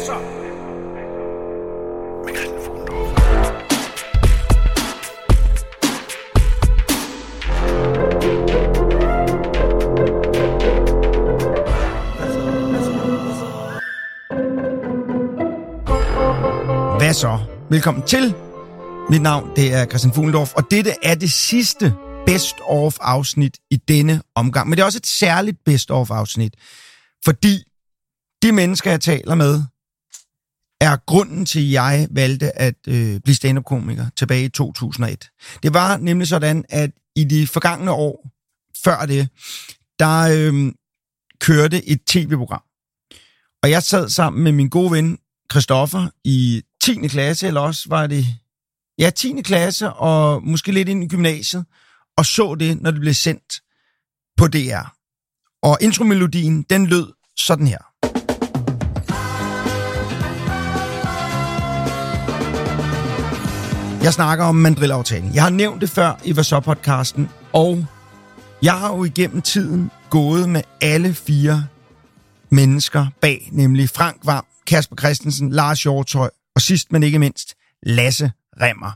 så? Med Christian Fuglendorff. Hvad så? Velkommen til. Mit navn, det er Christian Fuglendorff, og dette er det sidste best-of-afsnit i denne omgang. Men det er også et særligt best-of-afsnit, fordi de mennesker, jeg taler med, er grunden til, at jeg valgte at blive stand-up-komiker tilbage i 2001. Det var nemlig sådan, at i de forgangne år før det, der kørte et tv-program. Og jeg sad sammen med min gode ven Christoffer i 10. klasse, eller også var det 10. klasse, og måske lidt ind i gymnasiet, og så det, når det blev sendt på DR. Og intromelodien, den lød sådan her. Jeg snakker om mandrillaftalen. Jeg har nævnt det før i Hvad så-podcasten, og jeg har jo igennem tiden gået med alle 4 mennesker bag, nemlig Frank Hvam, Kasper Christensen, Lars Hjortøj, og sidst men ikke mindst, Lasse Rimmer.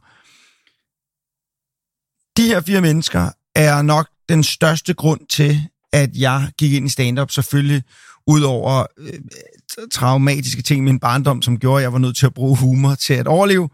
De her 4 mennesker er nok den største grund til, at jeg gik ind i stand-up, selvfølgelig ud over traumatiske ting i min barndom, som gjorde, at jeg var nødt til at bruge humor til at overleve.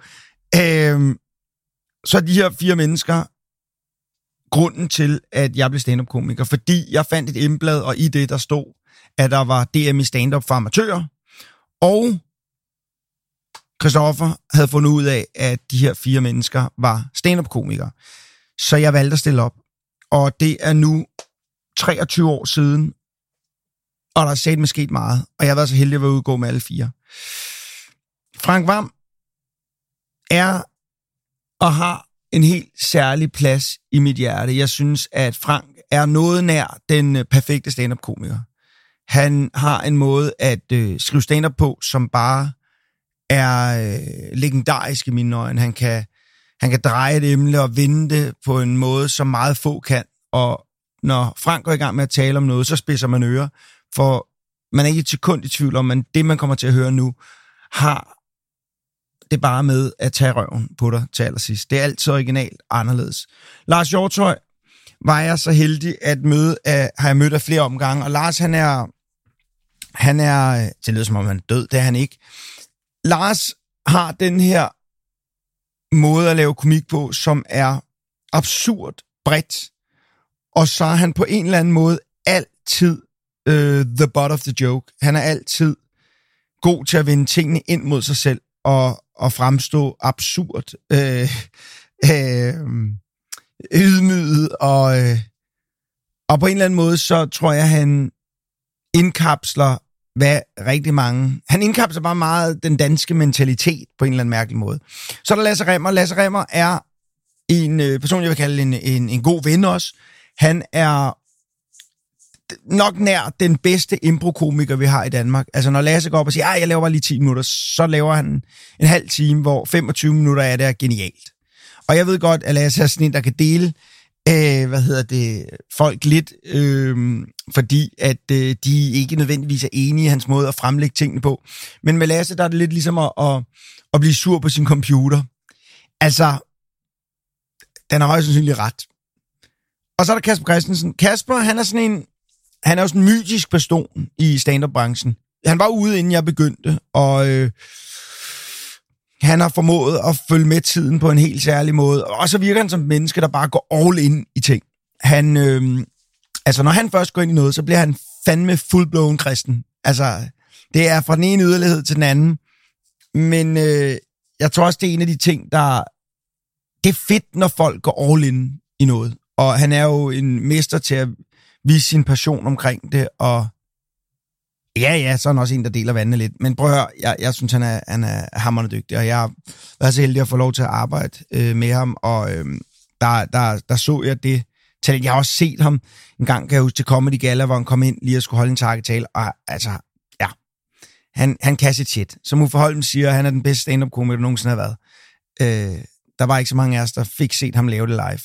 Så de her 4 mennesker grunden til, at jeg blev stand-up-komiker, fordi jeg fandt et indblad, og i det, der stod, at der var DM i stand-up for amatører, og Christoffer havde fundet ud af, at de her 4 mennesker var stand-up-komikere. Så jeg valgte at stille op. Og det er nu 23 år siden, og der er satme sket meget, og jeg har været så heldig at være ude og gå med alle 4. Frank Hvam er og har en helt særlig plads i mit hjerte. Jeg synes, at Frank er noget nær den perfekte stand-up-komiker. Han har en måde at skrive stand-up på, som bare er legendarisk i mine øjne. Han kan dreje et emne og vende det på en måde, som meget få kan. Og når Frank går i gang med at tale om noget, så spidser man ører. For man er ikke et sekund i tvivl om, at det, man kommer til at høre nu, har det bare med at tage røven på dig til allersidst. Det er altid originalt anderledes. Lars Hjortøj var jeg så heldig at møde, har jeg mødt af flere omgange. Og Lars, han er, det lyder som om han er død, det er han ikke. Lars har den her måde at lave komik på, som er absurd bredt. Og så er han på en eller anden måde altid the butt of the joke. Han er altid god til at vende tingene ind mod sig selv og fremstå absurd, ydmyget, og på en eller anden måde, så tror jeg, han indkapsler han indkapsler bare meget den danske mentalitet på en eller anden mærkelig måde. Så er der Lasse Rimmer. Lasse Rimmer er en person, jeg vil kalde en god ven også. Han er nok nær den bedste improkomiker, vi har i Danmark. Altså, når Lasse går op og siger, jeg laver bare lige 10 minutter, så laver han en halv time, hvor 25 minutter af det er genialt. Og jeg ved godt, at Lasse er sådan en, der kan dele folk lidt, fordi at de ikke nødvendigvis er enige i hans måde at fremlægge tingene på. Men med Lasse, der er det lidt ligesom at blive sur på sin computer. Altså, den har højst sandsynligt ret. Og så er der Kasper Christensen. Kasper, han er jo sådan en mytisk person i stand-up-branchen. Han var ude, inden jeg begyndte, og han har formået at følge med tiden på en helt særlig måde. Og så virker han som et menneske, der bare går all in i ting. Han, når han først går ind i noget, så bliver han fandme full-blown kristen. Altså, det er fra den ene yderlighed til den anden. Men jeg tror også, det er en af de ting, det er fedt, når folk går all in i noget. Og han er jo en mester til at vise sin passion omkring det, og ja, så er han også en, der deler vandene lidt. Men prøv at høre, jeg synes, han er hamrende dygtig, og jeg har været så heldig at få lov til at arbejde med ham, og der så jeg det talent. Jeg har også set ham en gang, kan jeg huske, til Comedy Gala, hvor han kom ind lige og skulle holde en takketale, og altså, ja, han kan sit shit. Som Uffe Holm siger, han er den bedste stand-up-komiker, der nogensinde har været. Der var ikke så mange af os, der fik set ham lave det live.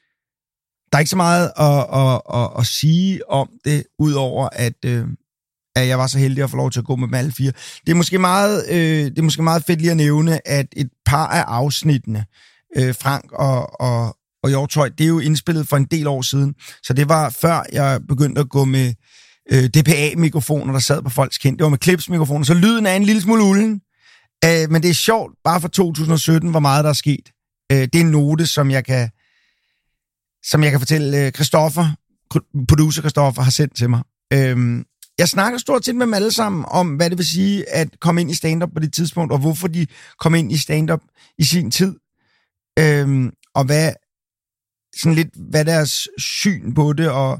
Der er ikke så meget at sige om det, udover at at jeg var så heldig at få lov til at gå med dem alle 4. Det er måske meget fedt lige at nævne, at et par af afsnittene, Frank og Hjortøj, det er jo indspillet for en del år siden. Så det var før jeg begyndte at gå med DPA-mikrofoner, der sad på folks kind. Det var med Clips-mikrofoner, så lyden er en lille smule ulden. Men det er sjovt, bare for 2017, hvor meget der er sket. Det er en note, som jeg kan fortælle producer Christoffer har sendt til mig. Jeg snakker stort set med dem alle sammen om, hvad det vil sige at komme ind i stand-up på det tidspunkt, og hvorfor de kom ind i stand-up i sin tid. Og hvad deres syn på det, og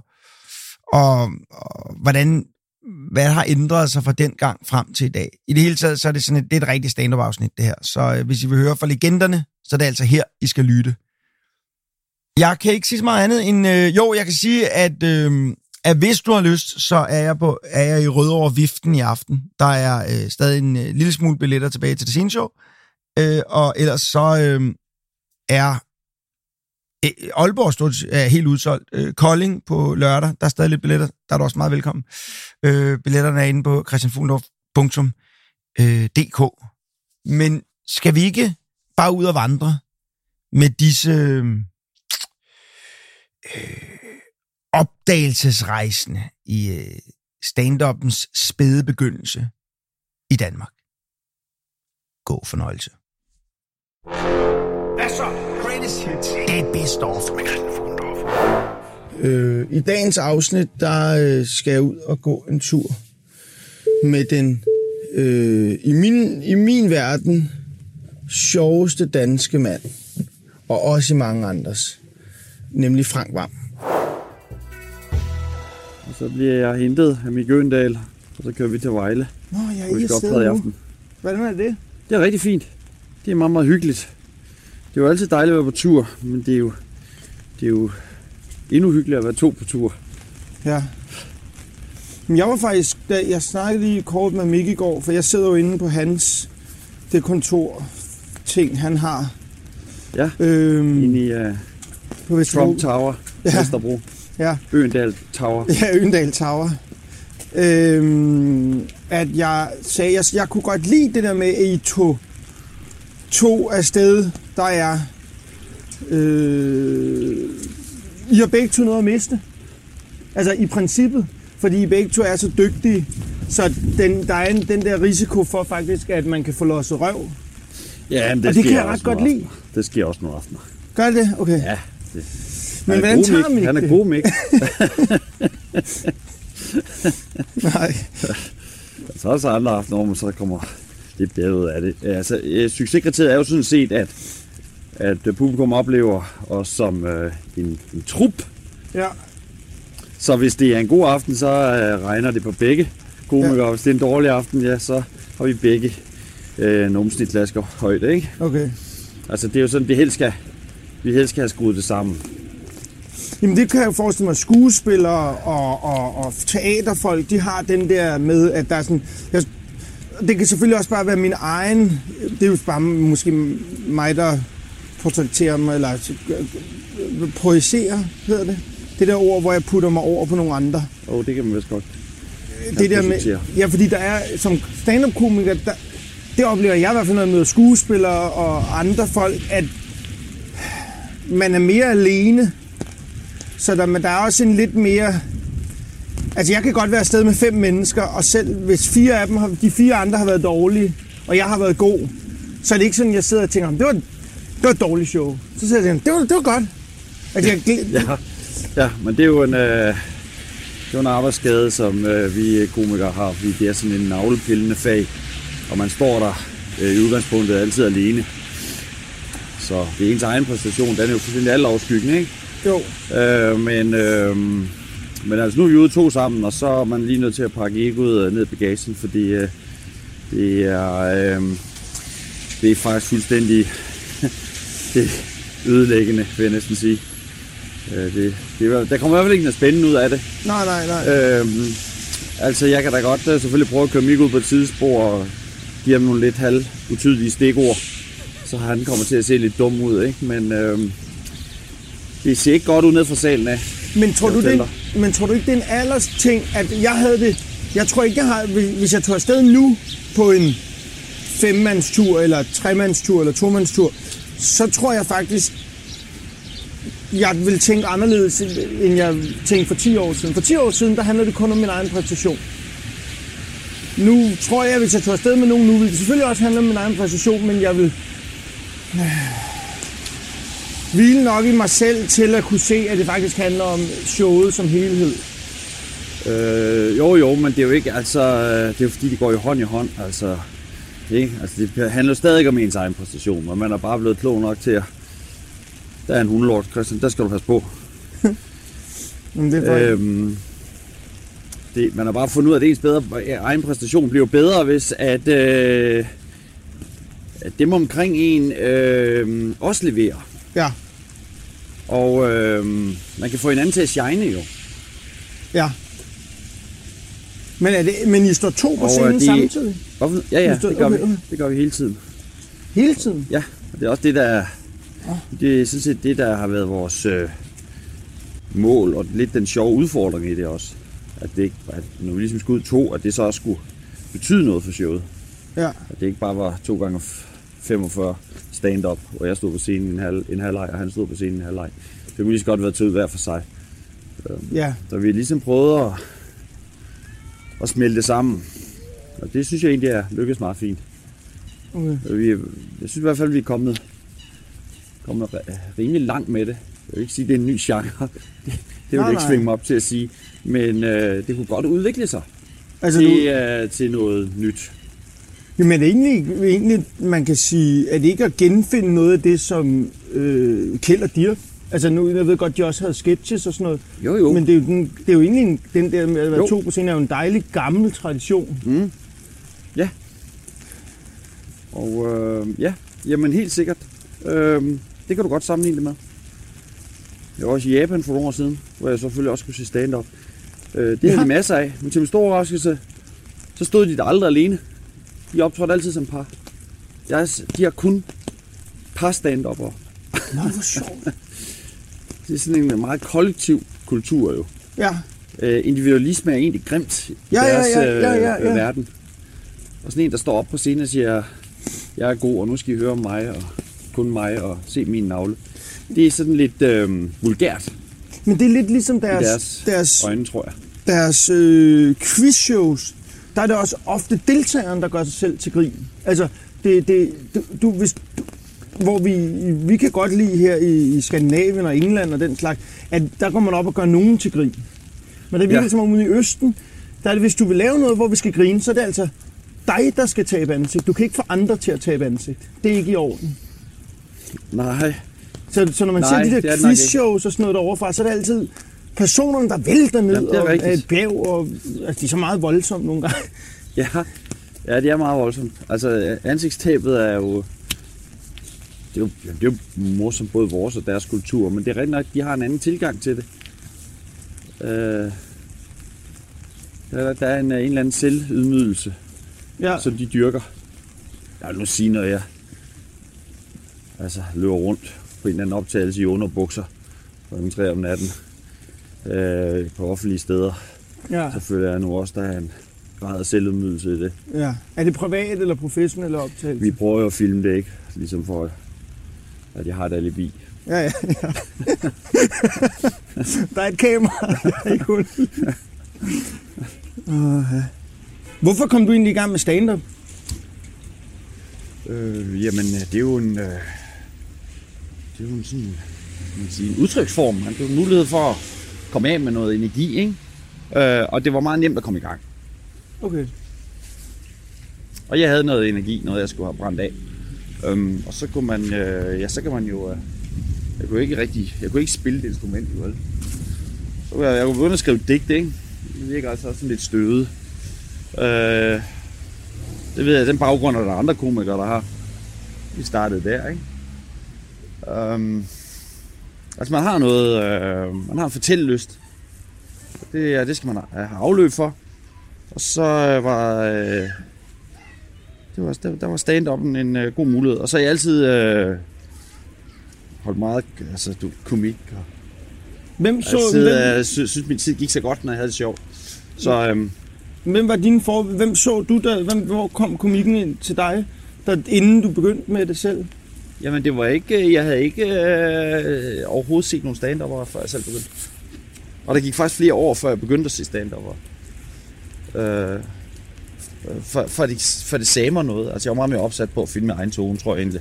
hvad har ændret sig fra den gang frem til i dag. I det hele taget, så er det det er et rigtigt stand-up-afsnit, det her. Så hvis I vil høre fra legenderne, så er det altså her, I skal lytte. Jeg kan ikke sige så meget andet end... jeg kan sige, at hvis du har lyst, så er jeg i Rødovre Viften i aften. Der er stadig en lille smule billetter tilbage til det sceneshow. Og ellers så er Aalborg er helt udsolgt. Kolding på lørdag, der er stadig lidt billetter. Der er du også meget velkommen. Billetterne er inde på christianfuglendorf.dk. Men skal vi ikke bare ud og vandre med disse opdagelsesrejsende i stand-uppens spæde begyndelse i Danmark? God fornøjelse. Hvad så? Greatest hits. Det er best of. I dagens afsnit, der skal jeg ud og gå en tur med den i min verden sjoveste danske mand, og også i mange andres, nemlig Frank Hvam. Og så bliver jeg hentet af Mikke Øgendahl, og så kører vi til Vejle. Nå, jeg er ikke afsted nu. Aften. Hvordan er det? Det er rigtig fint. Det er meget, meget hyggeligt. Det er jo altid dejligt at være på tur, men det er jo endnu hyggeligt at være 2 på tur. Ja. Men jeg var faktisk, da jeg snakkede lige kort med Mikke i går, for jeg sidder jo inde på det kontor-ting, han har. Ja, inde i på Trump Tower, ja. Vesterbro. Ja. Øgendal Tower. Ja, Øgendal Tower. At jeg sagde, jeg kunne godt lide det der med, at I tog afsted, der er... I har begge to noget at miste. Altså i princippet, fordi I begge to er så dygtige, så der er den der risiko for faktisk, at man kan få losset røv. Ja, men det kan jeg ret godt lide. Det sker også nogle aftener. Gør det? Okay. Ja. Det. Men hvordan tager Mikke? Han er god, Mikke. Nej. Så er der andre aftener, hvor så kommer lidt bedre ud af det. Altså, succeskriteriet er jo sådan set, at publikum oplever os som en trup. Ja. Så hvis det er en god aften, så regner det på begge komikere. Ja. Hvis det er en dårlig aften, ja, så har vi begge numsnitlasker højde, ikke? Okay. Altså, det er jo sådan, vi helst skal have skruet det sammen. Jamen det kan jeg jo forestille mig, skuespillere og teaterfolk, de har den der med, at der er sådan... Det kan selvfølgelig også bare være min egen... Det er jo bare måske mig, der portrætterer mig, eller projicerer, hedder det. Det der ord, hvor jeg putter mig over på nogle andre. Det kan man vist godt. Det der med... Ja, fordi der er... Som stand-up-komiker, det oplever jeg i hvert fald, når jeg møder skuespillere og andre folk, at man er mere alene. Så der er også en lidt mere... Altså, jeg kan godt være afsted med 5 mennesker, og selv hvis 4 af dem, de 4 andre har været dårlige, og jeg har været god, så er det ikke sådan, jeg sidder og tænker, det var et dårligt show. Så sidder jeg og tænker, det var godt. Altså, ja, men det er jo en arbejdsskade, som vi komikere har, fordi det er sådan en navlepillende fag, og man står der i udgangspunktet altid alene. Så det er ens egen præstation, den er jo fuldstændig altoverskyggende, ikke? Jo. Men altså nu er vi ude 2 sammen, og så er man lige nødt til at pakke egoet ned i bagagen, fordi det er faktisk fuldstændig ødelæggende, vil jeg næsten sige. Der kommer i hvert fald ikke noget spændende ud af det. Nej. Altså jeg kan da godt selvfølgelig prøve at køre Mikke ud på et sidespor og give ham nogle lidt halvutydelige stikord, så han kommer til at se lidt dum ud, ikke? Men det ser ikke godt ud ned fra salen af. Men tror du ikke, det er en alders ting, at jeg havde det Jeg tror ikke, hvis jeg tog afsted nu på en 5-mandstur, eller 3-mandstur, eller 2-mandstur, så tror jeg faktisk, jeg vil tænke anderledes, end jeg tænkte for 10 år siden. For 10 år siden, der handlede det kun om min egen præstation. Nu tror jeg, hvis jeg tog afsted med nogen nu, vil det selvfølgelig også handle om min egen præstation, men jeg vil hvile nok i mig selv til at kunne se, at det faktisk handler om showet som helhed. Jo, men det er jo ikke, altså, det er jo fordi, de går jo hånd i hånd, altså, ikke? Altså, det handler jo stadig om ens egen præstation, og man er bare blevet klog nok til at, der er en hundelort, Christian, der skal du passe på. Men det er man har bare fundet ud af, at ens egen præstation bliver bedre, hvis at dem omkring en også leverer. Ja. Og man kan få hinanden til at shine jo. Ja. Men I står 2 på scenen samtidig? Ja, det gør vi. Det gør vi hele tiden. Hele tiden? Ja, og det er også det, der det er sådan set det, der har været vores mål, og lidt den sjove udfordring i det også. At det ikke, at når vi ligesom skulle ud 2, at det så også skulle betyde noget for showet. Ja. At det ikke bare var 2 gange 45 stand-up, hvor jeg stod på scenen en halvleg, og han stod på scenen en halvleg. Det kunne lige så godt være taget ud hver for sig. Ja. Så vi har ligesom prøvet at smelte det sammen. Og det synes jeg egentlig er lykkedes meget fint. Okay. Jeg synes i hvert fald, at vi er kommet rimelig langt med det. Jeg vil ikke sige, at det er en ny genre. Det vil jeg ikke svinge mig op til at sige. Men det kunne godt udvikle sig til noget nyt. Jamen er det egentlig, man kan sige, at det ikke at genfinde noget af det, som Kjeld og Dirch? Altså nu, jeg ved godt, de også havde sketches og sådan noget. Jo. Men det er jo egentlig, den der med at være 2 på scenen, er jo en dejlig gammel tradition. Mm. Ja. Og jamen helt sikkert. Det kan du godt sammenligne det med. Jeg var også i Japan for nogle år siden, hvor jeg selvfølgelig også kunne se stand-up. Det havde de masser af. Men til min store overraskelse, så stod de der aldrig alene. De optrådte altid som par. De har kun par stand-up'ere. Nå, hvor sjovt. Det er sådan en meget kollektiv kultur jo. Ja. Individualisme er egentlig grimt i deres verden. Og sådan en, der står op på scenen og siger, jeg er god, og nu skal I høre om mig, og kun mig, og se min navle. Det er sådan lidt vulgært. Men det er lidt ligesom deres øjne, tror jeg. Deres quizshows, der er det også ofte deltageren, der gør sig selv til grin. Altså, hvor vi kan godt lide her i Skandinavien og England og den slags, at der går man op og gør nogen til grin. Men det virker som om ude i Østen, der er det, hvis du vil lave noget, hvor vi skal grine, så er det altså dig, der skal tabe ansigt. Du kan ikke få andre til at tabe ansigt. Det er ikke i orden. Nej. Så når man ser de der quizshows og sådan noget deroverfra, så er det altid personerne, der vælter ned af et bjerg, og altså, de er så meget voldsomme nogle gange. Ja, det er meget voldsomt. Altså, ansigtstabet er jo... Det er jo morsomt både vores og deres kultur, men det er rigtig nok, de har en anden tilgang til det. Der er en eller anden selvydmygelse, som de dyrker. Jeg vil nu sige, når jeg løber rundt på en eller anden optagelse i underbukser kl. 3 om natten på offentlige steder, så føler jeg nu også, der er en grad af selvydmygelse i det. Ja. Er det privat eller professionelle optagelse? Vi prøver jo at filme det, ikke? Ligesom for at jeg har et alibi. Ja. Der er et kamera. Ikke kun. Hvorfor kom du egentlig i gang med stand-up? Jamen, det er jo en sådan, en udtryksform. Man har mulighed for at komme af med noget energi, ikke? Og det var meget nemt at komme i gang. Okay. Og jeg havde noget energi, noget jeg skulle have brændt af. Og så kunne man, så kan man jo, jeg kunne ikke spille et instrument, vel? Så jeg kunne begynde at skrive digte, ikke? Det virker altså sådan lidt støvet. Det ved jeg, den baggrund er der andre komikere, der har. Vi startede der, ikke? Altså man har noget, man har en fortællelyst. Det skal man have afløb for. Og så var der var stand-up'en en god mulighed. Og så har jeg altid holdt meget komik. Hvem så synes min tid gik så godt, når jeg havde det sjovt. Så Hvem var dine forbilleder? Hvem så du der? Hvor kom komikken ind til dig, inden du begyndte med det selv? Jamen, det var ikke... Jeg havde ikke overhovedet set nogen stand-up'ere, før jeg selv begyndte. Og der gik faktisk flere år, før jeg begyndte at se stand-up'ere. For det sagde mig noget. Altså, jeg var meget mere opsat på at finde min egen tone, tror jeg egentlig.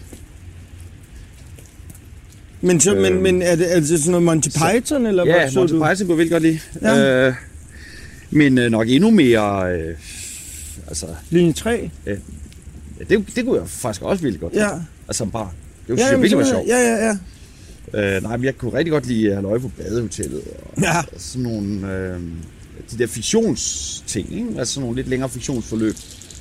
Men er det sådan noget Monty Python, eller ja, hvad så Monty du? Python kunne jeg virkelig godt lide. Ja. Men nok endnu mere... altså... Linje 3? Det kunne jeg faktisk også virkelig godt lide. Ja. Altså som barn. Det var virkelig var sjovt. Ja. Nej, men jeg kunne rigtig godt lide Halløj på Badehotellet. Og sådan nogle... de der fiktionsting, ikke? Altså sådan nogle lidt længere fiktionsforløb.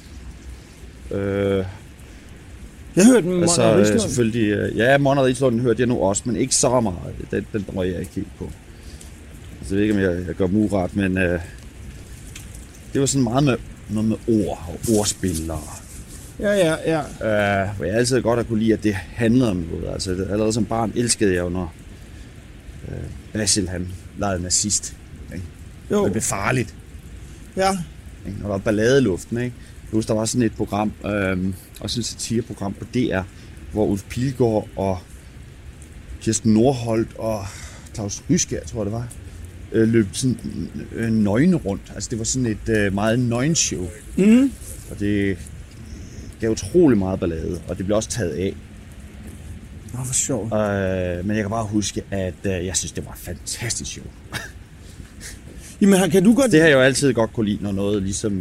Jeg hørte den med Mona Rislund. Selvfølgelig... ja, Mona Rislund hørte jeg nu også, men ikke så meget. Den drøg jeg ikke helt på. Altså, jeg ved ikke, om jeg gør dem uret, men... det var sådan meget med noget med ord og ordspil og... Ja. Hvor jeg altid godt har kunne lide, at det handlede om noget. Altså, allerede som barn elskede jeg jo, når Basil, han legede nazist. Ikke? Jo. Det blev farligt. Ja. Ikke? Når der var ballade i luften. Ikke? Jeg husker, der var sådan et program, også et satireprogram på DR, hvor Ulf Pilgaard og Kirsten Nordholt og Claus Ryskjær, tror jeg det var, løb sådan nøgne rundt. Altså det var sådan et meget nøgenshow. Mm. Og det gav utrolig meget ballade, og det blev også taget af. Hvor sjovt. Men jeg kan bare huske, at jeg synes, det var et fantastisk show. Jamen, kan du godt... Det har jeg jo altid godt kunne lide, når noget ligesom...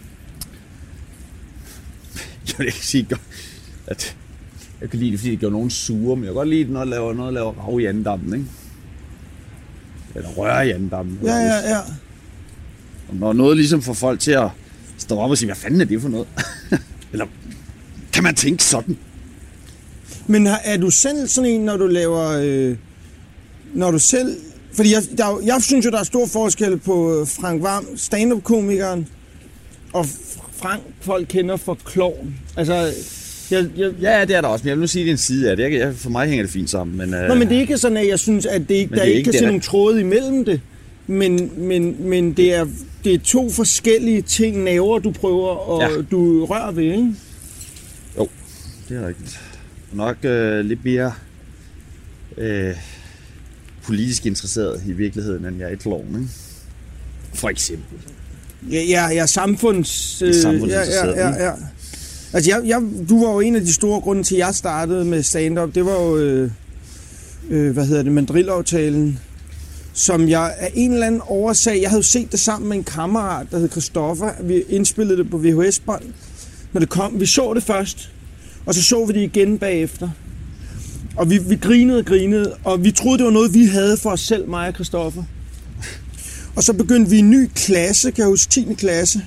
jeg vil ikke sige, at jeg kan lide det, fordi det gjorde nogen sure, men jeg kan godt lide det, når noget laver rav i andendammen, ikke? Eller røre i andendammen. Ja. Og når noget ligesom får folk til at stå op og sige, hvad fanden er det for noget? Eller kan man tænke sådan? Men er du selv sådan en, når du laver... når du selv... Fordi jeg synes jo, der er stor forskel på Frank Hvam, stand-up-komikeren, og Frank, folk kender for klovn. Altså... Ja, det er der også, men jeg vil nu sige, det er en side af det. For mig hænger det fint sammen. Men, Nå, men det er ikke sådan, at jeg synes, at der ikke kan se nogen tråde imellem det. Men det er to forskellige ting, nerver, du prøver, og du rører ved, ikke? Jo, det er rigtigt. Nok lidt mere politisk interesseret i virkeligheden, end jeg er et klovn, ikke? For eksempel. Ja, samfundsinteresseret. Ja. Altså, du var jo en af de store grunde til, at jeg startede med stand-up. Det var jo, Mandrill-aftalen, som jeg af en eller anden årsag... Jeg havde jo set det sammen med en kammerat, der hed Christoffer. Vi indspillede det på VHS-bånd. Når det kom, vi så det først, og så vi det igen bagefter. Og vi grinede, og vi troede, det var noget, vi havde for os selv, mig og Christoffer. Og så begyndte vi en ny klasse, kan jeg huske, 10. klasse.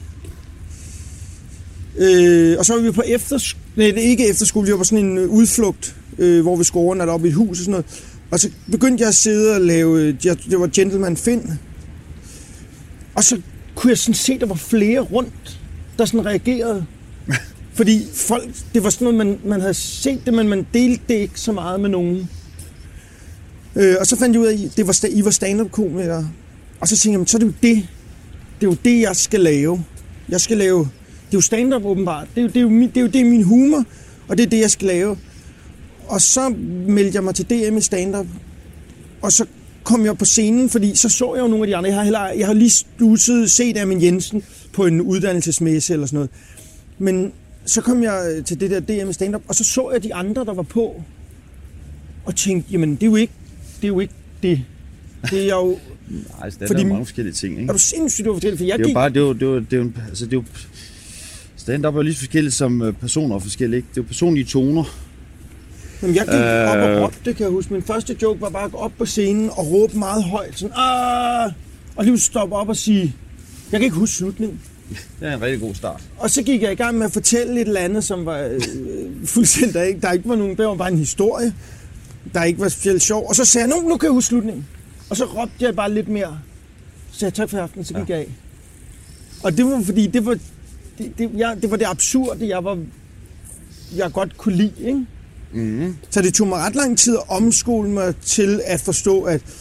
Og så var vi på ikke efterskole, vi var på sådan en udflugt, hvor vi skulle overnatte op i et hus og sådan noget. Og så begyndte jeg at sidde og lave, det var Gentleman Finn. Og så kunne jeg sådan se, der var flere rundt, der sådan reagerede. Fordi folk, det var sådan noget, man havde set det, men man delte det ikke så meget med nogen. Og så fandt jeg ud af, at I var stand-up-komikere. Og så tænkte jeg, så er det jo det. Det er jo det, jeg skal lave. Jeg skal lave... Det er jo stand-up åbenbart. Det er jo det min humor, og det er det, jeg skal lave. Og så meldte jeg mig til DM i stand-up. Og så kom jeg på scenen, fordi så jeg jo nogle af de andre. Jeg har lige set Amin Jensen på en uddannelsesmesse eller sådan noget. Men så kom jeg til det der DM i stand-up, og så jeg de andre, der var på. Og tænkte, jamen det er jo ikke det. Det er jo... Nej, stand-up er mange forskellige ting, ikke? Er du sindssygt, du forskellige? For jeg det er jo stand-up er jo lige så forskelligt som personer er forskellige, ikke? Det er jo personlige toner. Jamen, jeg gik op og råbte, kan jeg huske. Min første joke var bare at gå op på scenen og råbe meget højt. Sådan, og lige stoppe op og sige, jeg kan ikke huske slutningen. Det er en rigtig god start. Og så gik jeg i gang med at fortælle et eller andet, som var fuldstændig ikke. Der ikke var nogen, det var bare en historie, der ikke var specielt sjov. Og så sagde jeg, nu kan jeg huske slutningen. Og så råbte jeg bare lidt mere. Så sagde jeg, tak for aftenen, så gik jeg af. Og det var fordi, det var det absurde, jeg godt kunne lide, ikke? Mm-hmm. Så det tog mig ret lang tid at omskole mig til at forstå,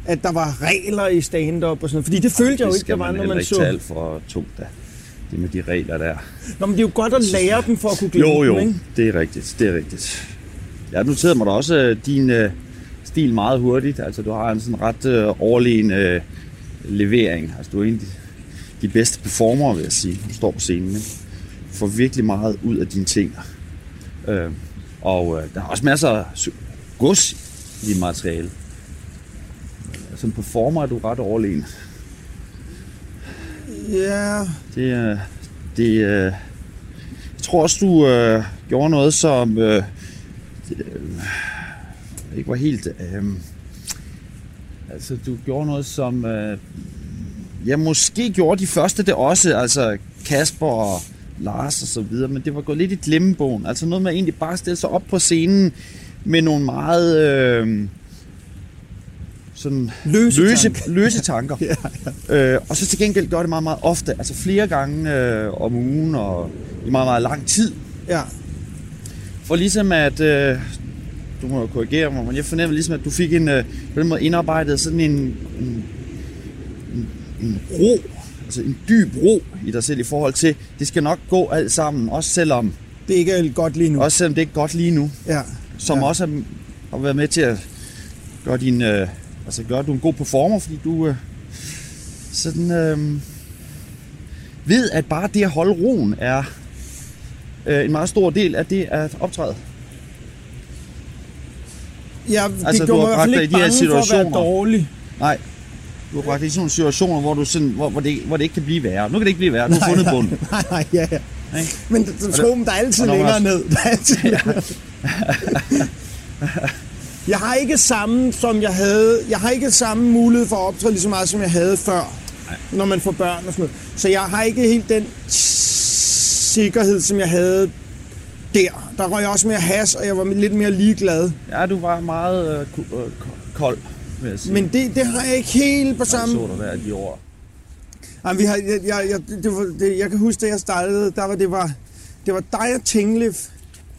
at der var regler i stand-up og sådan noget. Fordi det følte jeg jo ikke, der var, når man så... Det skal man heller ikke tage alt for tungt, da. Det med de regler der. Nå, men det er jo godt at lære dem for at kunne glemme dem, ikke? Det er rigtigt. Jeg noterede mig da også din stil meget hurtigt. Altså, du har en sådan ret overlegen levering. Altså, du er en af de bedste performere, vil jeg sige. Du står på scenen, ikke? Du får virkelig meget ud af dine ting. Og der er også masser af gods i dit materiale. Som performer er du ret overlegen. Ja. Jeg tror også, du gjorde noget, som ikke var helt... altså, du gjorde noget, som... måske gjorde de første det også, altså Kasper og Lars og så videre, men det var gået lidt i glemmebogen. Altså noget med egentlig bare stille sig op på scenen med nogle meget... sådan løse tanker. Ja. Og så til gengæld gør det meget, meget ofte, altså flere gange om ugen og i meget, meget lang tid. Ja. For ligesom at, du må jo korrigere mig, men jeg fornemmer ligesom, at du fik på den måde indarbejdet sådan en ro, altså en dyb ro i dig selv i forhold til, det skal nok gå alt sammen, også selvom det ikke er godt lige nu. Også selvom det ikke er godt lige nu. Ja. Som også har været med til at gøre din... Altså gør du en god performer, fordi du ved, at bare det at holde roen er en meget stor del af det at optræde. Ja, det altså, gjorde mig i hvert fald ikke bange for at være dårlig. Nej, du har bragt i sådan nogle situationer, hvor, du sådan, hvor det ikke kan blive værre. Nu kan det ikke blive værre, du har fundet bunden. Nej, ja. Men tro mig, der er altid længere ned. Der er altid længere. Jeg har ikke samme mulighed for at optræde lige så meget, som jeg havde før, når man får børn og sådan noget. Så jeg har ikke helt den sikkerhed, som jeg havde der. Der røg jeg også mere has, og jeg var lidt mere ligeglad. Ja, du var meget kold, vil jeg sige. Men det har jeg ikke helt på samme... Jeg så dig der de år. Jamen, jeg kan huske, da jeg startede, det var dig og Tinglef,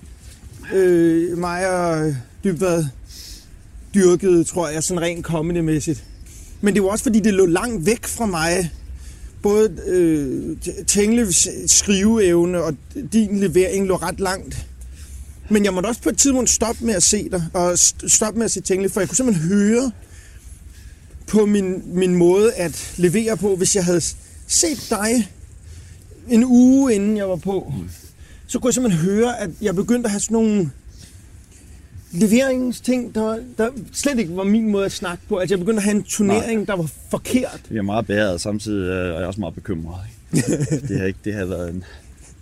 mig og Dybvad, dyrkede, tror jeg, sådan rent comedy-mæssigt. Men det var også, fordi det lå langt væk fra mig. Både Tinglefs skriveevne og din levering lå ret langt. Men jeg måtte også på et tidspunkt stoppe med at se dig, og stoppe med at se Tinglef, for jeg kunne simpelthen høre på min måde at levere på, hvis jeg havde set dig en uge inden jeg var på, så kunne jeg simpelthen høre, at jeg begyndte at have sådan nogle leveringsting, der slet ikke var min måde at snakke på. Altså jeg begyndte at have en turnering, der var forkert. Det er meget bæret, samtidig er jeg også meget bekymret. Det har været en...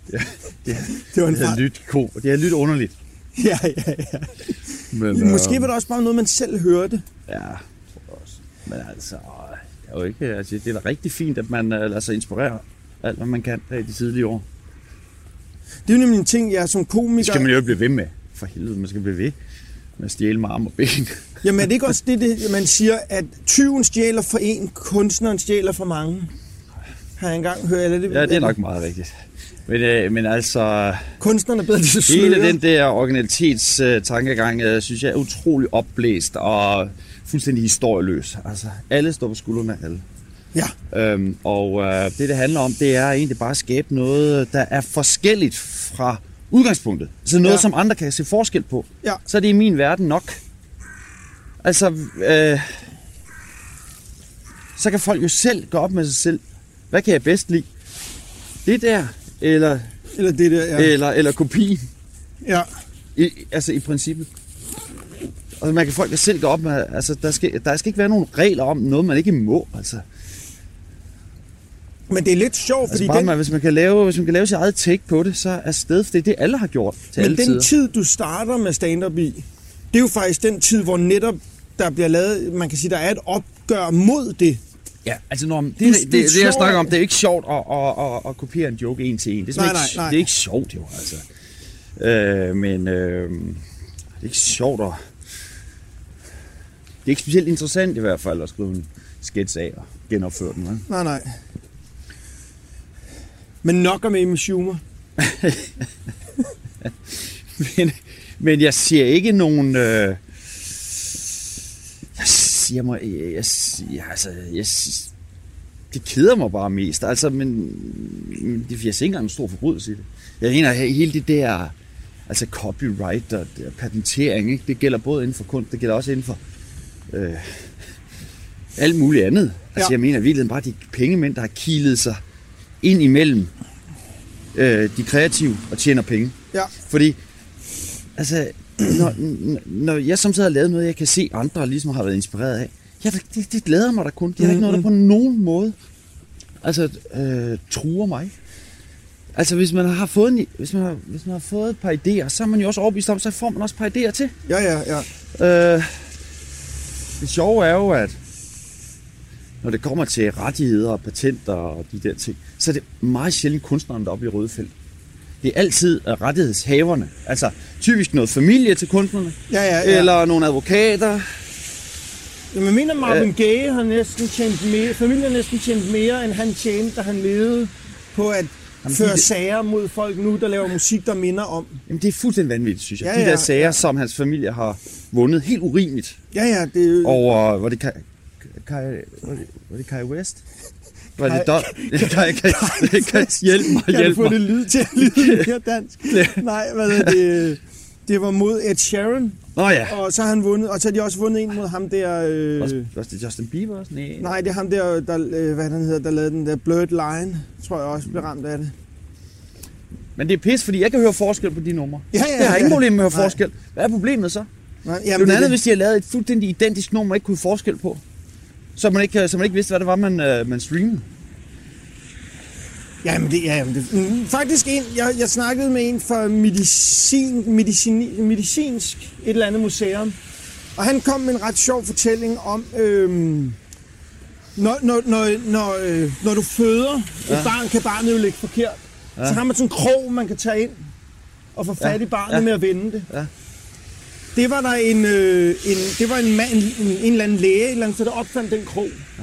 Det har lyttet underligt. Ja. Men, måske var det også bare noget, man selv hørte. Ja, tror jeg også. Men altså, det er jo ikke... Altså, det er da rigtig fint, at man lader sig inspirere alt, hvad man kan i de tidlige år. Det er jo nemlig en ting, jeg som komiker... Det skal man jo ikke blive ved med. For helvede, man skal blive ved med at stjæle med arm og ben. Jamen er det ikke også det, man siger, at tyven stjæler for en, kunstneren stjæler for mange? Har jeg engang hørt? Eller det, ja, det er nok meget rigtigt. Men altså... Kunstneren er bedre til at sløre. Hele den der originalitetstankegang, synes jeg er utrolig opblæst og fuldstændig historieløs. Altså, alle står på skuldrene af alle. Ja. Det handler om, det er egentlig bare at skabe noget, der er forskelligt fra udgangspunktet. Så noget, som andre kan se forskel på. Ja. Så er det i min verden nok. Altså, så kan folk jo selv gå op med sig selv. Hvad kan jeg bedst lide? Det der, eller det der, ja. Eller kopien. Ja. I princippet. Og man kan folk der selv gå op med, altså der skal ikke være nogen regler om noget, man ikke må, altså. Men det er lidt sjovt, fordi altså hvis man kan lave sit eget take på det, så er stedet, det er det, alle har gjort til alle tider. Men den tid, du starter med stand-up i, det er jo faktisk den tid, hvor netop der bliver lavet, man kan sige, der er et opgør mod det. Ja, altså det jeg snakker om, det er ikke sjovt at kopiere en joke en til en. Det er det er ikke sjovt jo, altså. Men det er ikke sjovt det er ikke specielt interessant i hvert fald at skrive en sketch af og genopføre den, vel? Nej. Men nok om Amy Schumer. men jeg siger ikke nogen... det keder mig bare mest. Altså, men jeg ser ikke engang en stor forbrydelse i det. Jeg mener, hele det der, altså copyright og patentering, ikke? Det gælder både inden for kunst, det gælder også inden for alt muligt andet. Altså, jeg mener virkelig bare de pengemænd, der har kilet sig ind imellem de kreative og tjener penge. Ja. Fordi, altså, når jeg samtidig har lavet noget, jeg kan se andre ligesom har været inspireret af, det glæder mig da kun. Det er ikke noget, der på nogen måde truer mig. Altså, hvis man har fået hvis man har fået et par idéer, så er man jo også overbevist om, så får man også et par idéer til. Ja. Det sjove er jo, at når det kommer til rettigheder og patenter og de der ting, så er det meget sjældent kunstneren, der er oppe i røde felt. Det er altid rettighedshaverne. Altså typisk noget familie til kunstnerne, eller nogle advokater. Jeg mener, Marvin Gaye har næsten tjent mere, familien har næsten tjent mere, end han tjente, da han levede på at føre sager mod folk nu, der laver musik, der minder om. Jamen, det er fuldstændig vanvittigt, synes jeg. De der sager, som hans familie har vundet helt urimeligt. Ja, det er over, var det Kanye West? Var det kan hjælpe mig? Kan du få det lyd til at lyde mere dansk? Nej, hvad er det? Det var mod Ed Sheeran. Og så har han vundet, og så har de også vundet en mod ham der... Var det Justin Bieber også? Nej, det er ham der, hvad han hedder, der lavede den der Blurred Line, tror jeg også blev ramt af det. Men det er pis, fordi jeg kan høre forskel på de numre. Jeg har ingen problem med at høre forskel. Hvad er problemet så? Nej, det er noget andet, hvis de har lavet et fuldstændig identisk nummer, man ikke kunne forskel på. Så man ikke vidste, hvad det var, man streamede. Faktisk jeg snakkede med en fra medicinsk et eller andet museum, og han kom med en ret sjov fortælling om, når du føder et barn, kan barnet jo ligge forkert. Så har man sådan en krog, man kan tage ind og få fat i barnet med at vende det. Ja. Det var der en eller anden læge, et eller andet, der opfandt den krog. Ja.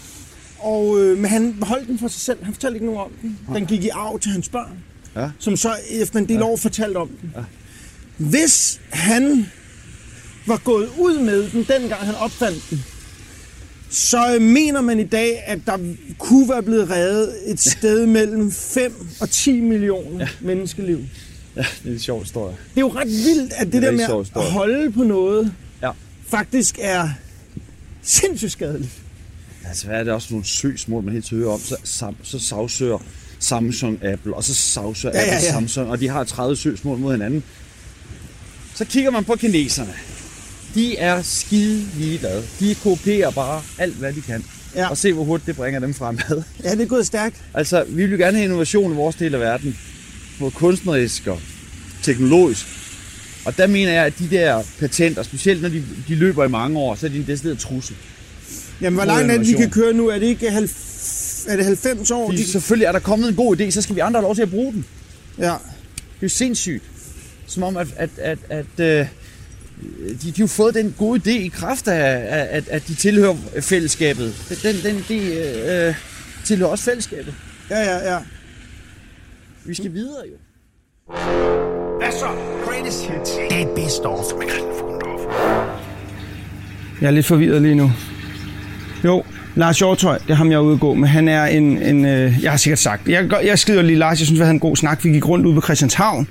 Men han beholdt den for sig selv. Han fortalte ikke nogen om den. Den gik i arv til hans børn, som så efter en del år fortalte om den. Ja. Hvis han var gået ud med den, dengang han opfandt den, så mener man i dag, at der kunne være blevet reddet et sted mellem 5 og 10 millioner menneskeliv. Ja, det er en sjov historie. Det er jo ret vildt, at det der med at holde på noget, faktisk er sindssygt skadeligt. Altså, hvad er det også nogle søgsmål, man helt til hører om, så sagsøger Samsung Apple, og så sagsøger Apple Samsung, og de har 30 søgsmål mod hinanden. Så kigger man på kineserne. De er skide ligeglade. De kopierer bare alt, hvad de kan. Ja. Og se, hvor hurtigt det bringer dem fremad. Ja, det er gået stærkt. Altså, vi vil jo gerne have innovation i vores del af verden. Både kunstnerisk og teknologisk. Og der mener jeg, at de der patenter, specielt når de løber i mange år, så er de en decideret trussel. Jamen, hvor langt er det, de kan køre nu? Er det ikke 90 år? Selvfølgelig er der kommet en god idé, så skal vi andre have lov til at bruge den. Ja. Det er jo sindssygt. Som om, at de har fået den gode idé i kraft af, at de tilhører fællesskabet. Den idé tilhører også fællesskabet. Ja. Vi skal videre jo. Hvad så? Greatest hits. Det er best of med Christian Fuglendorff. Jeg er lidt forvirret lige nu. Jo, Lars Hjortøj, det er ham, jeg er ude at gå med. Han er en jeg har sikkert sagt, jeg skider lige Lars, jeg synes, vi havde en god snak. Vi gik rundt ude på Christianshavn.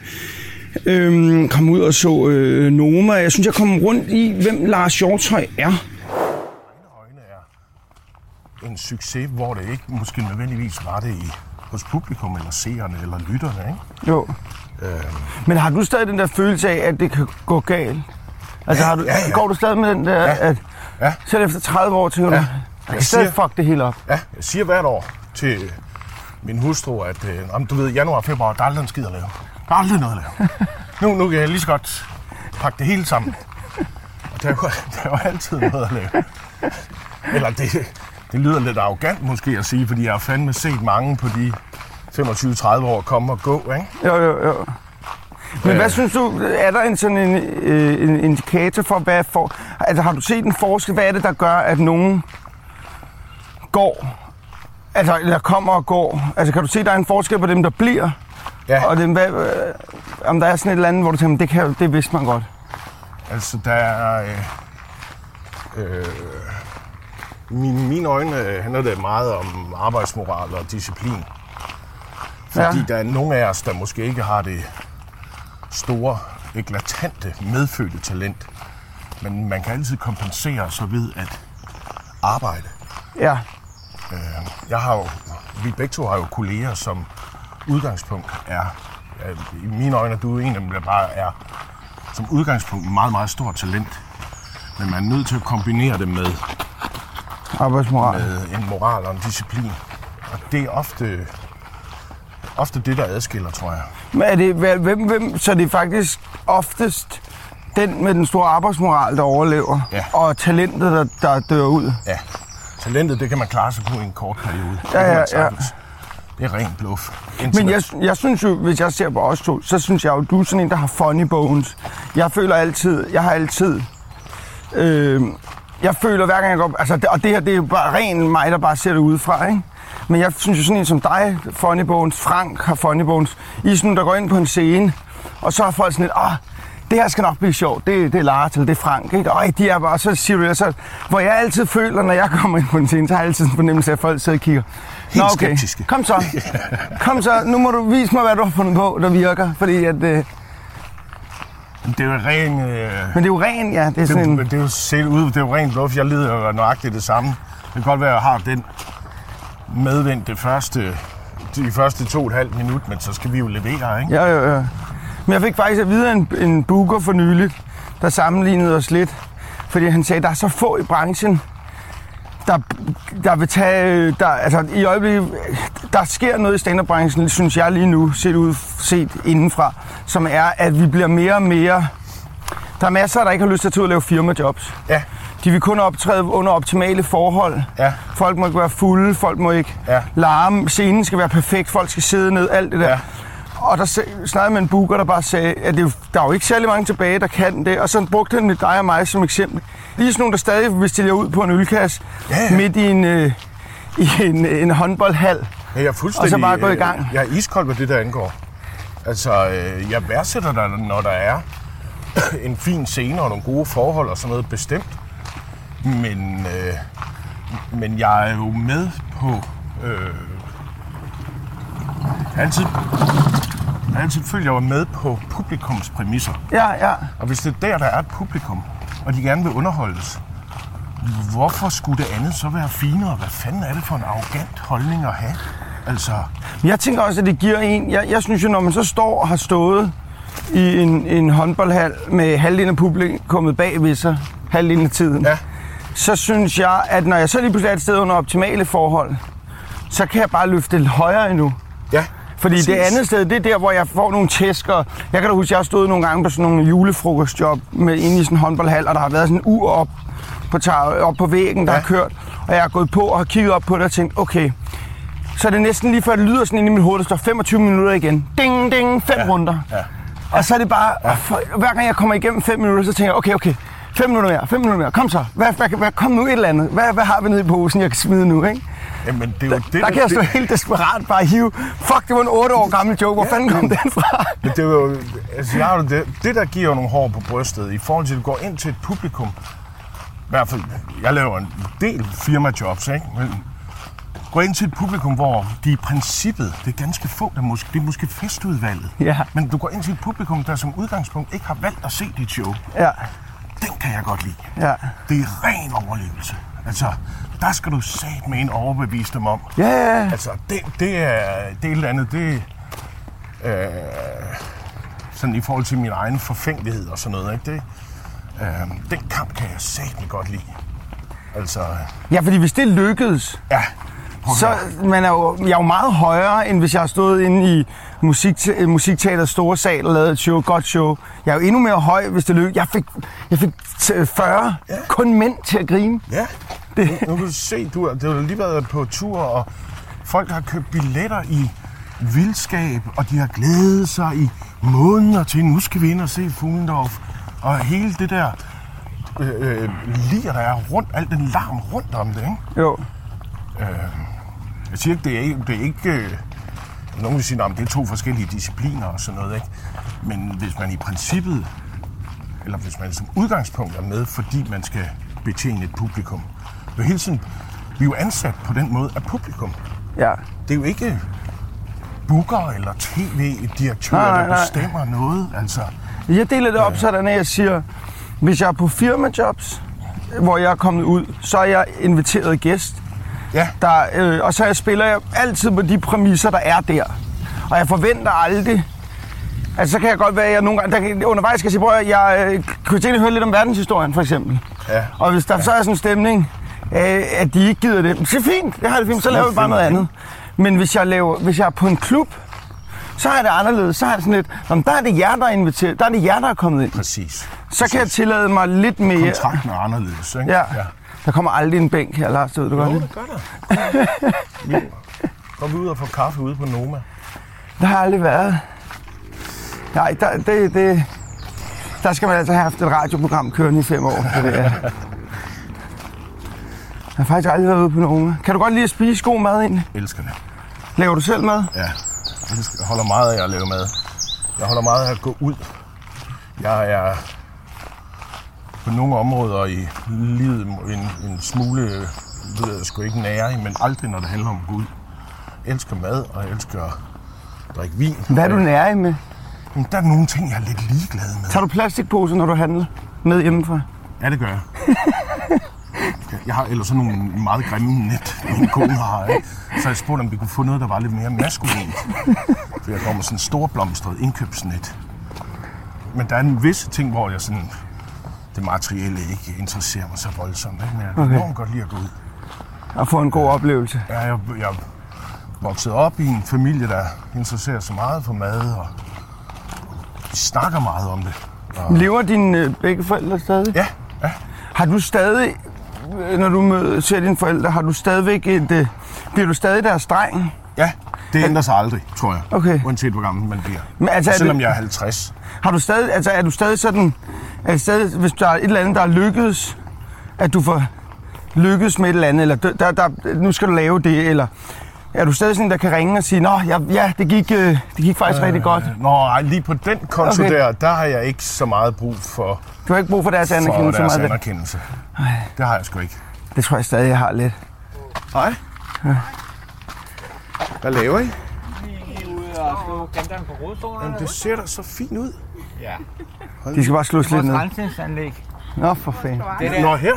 Kom ud og så Noma. Jeg synes, jeg kom rundt i, hvem Lars Hjortøj er. Mine øjne er en succes, hvor det ikke måske nødvendigvis var det hos publikum, eller seerne, eller lytterne, ikke? Jo. Men har du stadig den der følelse af, at det kan gå galt? Altså, går du stadig med den der, at selv efter 30 år tænker du, jeg kan stadig fuck det hele op? Ja, jeg siger hvert år til min hustru, at du ved, januar, februar, der er aldrig en skid at lave. Der er aldrig noget at lave. Nu kan jeg lige så godt pakke det hele sammen. Og der er jo altid noget at lave. Eller det lyder lidt arrogant måske at sige, fordi jeg har fandme set mange på de 25-30 år komme og gå, ikke? Jo. Men hvad synes du, er der en indikator for, altså har du set en forskel, hvad er det, der gør, at nogen går, altså eller kommer og går? Altså kan du se, der er en forskel på dem, der bliver? Ja. Og dem, om der er sådan et eller andet, hvor du tænker, det vidste man godt. Altså der er, mine øjne handler det meget om arbejdsmoral og disciplin. Fordi der er nogle af os, der måske ikke har det store, eklatante, medfødte talent. Men man kan altid kompensere sig ved at arbejde. Ja. Vi begge to har jo kolleger, som udgangspunkt er, i mine øjne, du er en af dem, der bare er som udgangspunkt meget, meget stort talent. Men man er nødt til at kombinere det med arbejdsmoral. Med en moral og en disciplin. Og det er ofte det, der adskiller, tror jeg. Men er det, hvem, så det er faktisk oftest den med den store arbejdsmoral, der overlever, og talentet, der dør ud? Ja, talentet, det kan man klare sig på i en kort periode. Ja. Det er rent bluff. Men jeg synes jo, hvis jeg ser på os to, så synes jeg jo, du er sådan en, der har funny bones. Jeg føler hver gang jeg går... Altså, og det her, det er jo bare ren mig, der bare ser det udefra, ikke? Men jeg synes jo sådan en som dig, funny bones, Frank har funny bones. I sådan, der går ind på en scene, og så er folk sådan lidt, det her skal nok blive sjovt, det er Lars, eller det er Frank, ikke? De er bare, så siger du det, så... Hvor jeg altid føler, når jeg kommer ind på en scene, så har jeg altid en fornemmelse af, at folk sidder og kigger. Helt skeptiske. Kom så, nu må du vise mig, hvad du har fundet på, der virker, fordi at... Det er jo ren... Men det er jo ren, ja. Det er sådan det er jo set ud, det er jo ren bluff. Jeg lider jo nøjagtigt det samme. Det kan godt være, at jeg har den medvind de første 2,5 minutter, men så skal vi jo levere, ikke? Ja. Men jeg fik faktisk at vide en booker for nylig, der sammenlignede os lidt. Fordi han sagde, at der er så få i branchen, der vil tage... Altså, i øjeblikket, der sker noget i stand-up-branchen, synes jeg lige nu, set indenfra, som er, at vi bliver mere og mere... Der er masser, der ikke har lyst til at tage ud og lave firmajobs. Ja. De vil kun optræde under optimale forhold. Ja. Folk må ikke være fulde, folk må ikke larme, scenen skal være perfekt, folk skal sidde ned, alt det der. Ja. Og der snakkede med en booker, der bare sagde, at der er jo ikke særlig mange tilbage, der kan det. Og så brugte han dig og mig som eksempel. Lige sådan nogle, der stadig vil stille ud på en ølkasse midt i en håndboldhal. Ja, jeg er fuldstændig... Og så bare gå i gang. Jeg er iskold, hvad det der angår. Altså, jeg værdsætter dig, når der er en fin scene og nogle gode forhold og sådan noget bestemt. Men jeg er jo med på... Jeg har altid følt, at jeg var med på publikums præmisser. Ja. Og hvis det er der er et publikum, og de gerne vil underholdes, hvorfor skulle det andet så være finere? Hvad fanden er det for en arrogant holdning at have? Altså... Jeg tænker også, at det giver en... Jeg synes jo, når man så står og har stået i en håndboldhal med halvdelen af publikummet bagved sig, halvdelen af tiden, så synes jeg, at når jeg så lige pludselig er et sted under optimale forhold, så kan jeg bare løfte lidt højere endnu. Ja. Fordi præcis. Det andet sted, det er der, hvor jeg får nogle tæsker. Jeg kan da huske, at jeg har stået nogle gange på sådan nogle julefrokostjob inde i sådan en håndboldhal, og der har været sådan en ur op på væggen, der har kørt. Og jeg har gået på og har kigget op på det og tænkt, okay, så er det næsten lige før, det lyder sådan ind i mit hoved, der står 25 minutter igen. Ding, ding, 5 runder. Ja. Og så er det bare, hver gang jeg kommer igennem 5 minutter, så tænker jeg, okay, 5 minutter mere, kom så. Kom nu et eller andet. Hvad har vi nede i posen, jeg kan smide nu, ikke? Jamen, det er jo der kan jeg stå helt desperat bare hive. Fuck, det var en 8 år gammel joke. Hvor fanden kom den fra? Men det er jo, altså, jeg har jo det der giver jo nogle hår på brystet, i forhold til at du går ind til et publikum. I hvert fald, jeg laver en del firmajobs, ikke? Men gå ind til et publikum, hvor de i princippet, det er ganske få, det er måske festudvalget. Ja. Men du går ind til et publikum, der som udgangspunkt ikke har valgt at se dit show. Ja. Den kan jeg godt lide. Ja. Det er ren overlevelse. Altså, der skal du satme en overbevise dem om. Ja. Altså, det er et eller andet, det sådan i forhold til min egen forfængelighed og sådan noget, ikke? Den kamp kan jeg satme godt lide. Altså... Ja, fordi hvis det lykkedes, så jeg er jo meget højere, end hvis jeg har stået inde i musikteaterets store sal og lavet et show, godt show. Jeg er jo endnu mere høj, hvis det lykkedes. Jeg fik 40 kun mænd til at grine. Ja, nu kan du se, du har lige været på tur, og folk har købt billetter i vildskab, og de har glædet sig i måneder til, nu skal vi ind og se Fuglendorf. Og hele det der lir, der er rundt, alt den larm rundt om det, ikke? Jo. Jeg siger ikke, det er ikke nogen vil sige, at det er 2 forskellige discipliner og sådan noget, ikke? Men hvis man i princippet, eller hvis man som udgangspunkt er med, fordi man skal betjene et publikum, det er hele tiden Vi er jo ansat på den måde af publikum. Ja. Det er jo ikke booker eller tv-direktør, der bestemmer noget. Altså. Jeg deler det op sådan, at jeg siger, hvis jeg er på firmajobs, hvor jeg er kommet ud, så er jeg inviteret gæst. Ja. Og så spiller jeg altid på de præmisser, der er der. Og jeg forventer aldrig... Altså, så kan jeg godt være, at jeg nogle gange... undervejs skal jeg sige, prøv jeg kunne tænke høre lidt om verdenshistorien, for eksempel. Ja. Og hvis der så er sådan en stemning, at de ikke gider det, så er fint, jeg har det fint, så laver vi bare noget andet. Men hvis jeg er på en klub, så er det anderledes. Så er det sådan lidt, der er det jer, der er inviteret. Der er det jer, der er kommet ind. Præcis. Så kan jeg tillade mig lidt mere... Kontrakten er anderledes, ikke? Ja. Der kommer aldrig en bænk her, Lars, det ved du godt. Jo, det gør der. Går vi ud og får kaffe ude på Noma? Der har aldrig været. Nej, der skal man altså have haft et radioprogram kørende i 5 år. Det ved jeg. Jeg har faktisk aldrig været ude på Noma. Kan du godt lide at spise god mad egentlig? Jeg elsker det. Laver du selv mad? Ja, jeg holder meget af at lave mad. Jeg holder meget af at gå ud. Jeg er på nogle områder i livet en smule, ved jeg sgu ikke nærig, men aldrig når det handler om at gå ud. Jeg elsker mad, og jeg elsker at drikke vin. Hvad er du nærig med? Men der er nogle ting, jeg er lidt ligeglad med. Tager du plastikposer, når du handler med hjemmefra? Ja, det gør jeg. Jeg har ellers sådan nogle meget grimme net, min kone har, ikke? Så jeg spurgte, om vi kunne få noget, der var lidt mere maskulint. For jeg kommer med sådan en storblomstret indkøbsnet. Men der er en visse ting, hvor jeg sådan... Det materielle ikke interesserer mig så voldsomt, ikke? Men jeg kan enormt godt lide at gå ud. Og få en god oplevelse. Ja, jeg vokset op i en familie, der interesserer sig meget for mad, og vi snakker meget om det. Og... Lever dine begge forældre stadig? Ja. Har du stadig, når du ser dine forældre, har du stadigvæk bliver du stadig deres dreng? Ja, det ændrer sig aldrig, tror jeg. Okay. Uanset hvor gammel man bliver. Men altså, selvom jeg er 50. Har du stadig, altså er du stadig sådan, hvis der er et eller andet, der er lykkedes, at du får lykkedes med et eller andet, eller nu skal du lave det, eller er du stadig sådan, der kan ringe og sige, nå, ja, det gik faktisk rigtig godt? Nå, lige på den konto der har jeg ikke så meget brug for. Du har ikke brug for deres anerkendelse? For deres anerkendelse. Det har jeg sgu ikke. Det tror jeg stadig, jeg har lidt. Hej. Ja. Hvad laver I? Vi er ude og slå kanterne på rodstolerne. Det ser da så fint ud. Ja. De skal bare slås lidt ned. Vores rensningsanlæg. Nå, for fanden. Nå, her?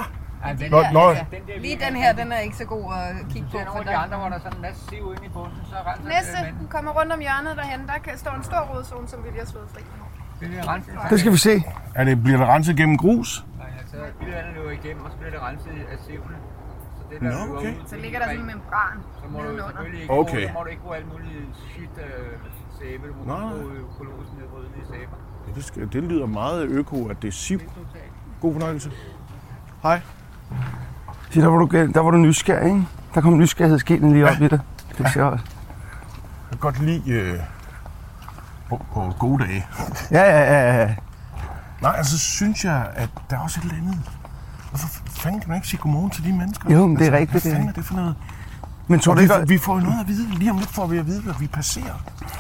Lige den her, den er ikke så god at kigge på. Det er nogle af de andre, hvor der er sådan en masse siv inde i bunden, så renser Næste kommer rundt om hjørnet derhen. Der står en stor rodzone, som vi lige har slået fri. Det skal vi se. Bliver det renset gennem grus? Nej, altså, bilderne løber igennem, og så bliver det renset af sivene. Så det der Nå, okay. Så ligger der sådan en membran så må du selvfølgelig ikke okay. må du ikke bruge alt muligt shit sæbe. Du må bruge økologisk nedbrydelige sæber. Det lyder meget øko, at det er siv. God fornøjelse. Hej. Se, der var du nysgerrig, ikke? Der kom nysgerrighedsgenen lige op i dig. Det ser også. Jeg kan godt lide på gode dage. Ja. Nej, altså synes jeg, at der er også et eller andet. Hvorfor fanden kan man ikke sige godmorgen til de mennesker? Jo, men det er rigtigt. Hvad fanden er det for noget? Men tror du vi får jo noget at vide. Lige om lidt får vi at vide, hvad vi passerer.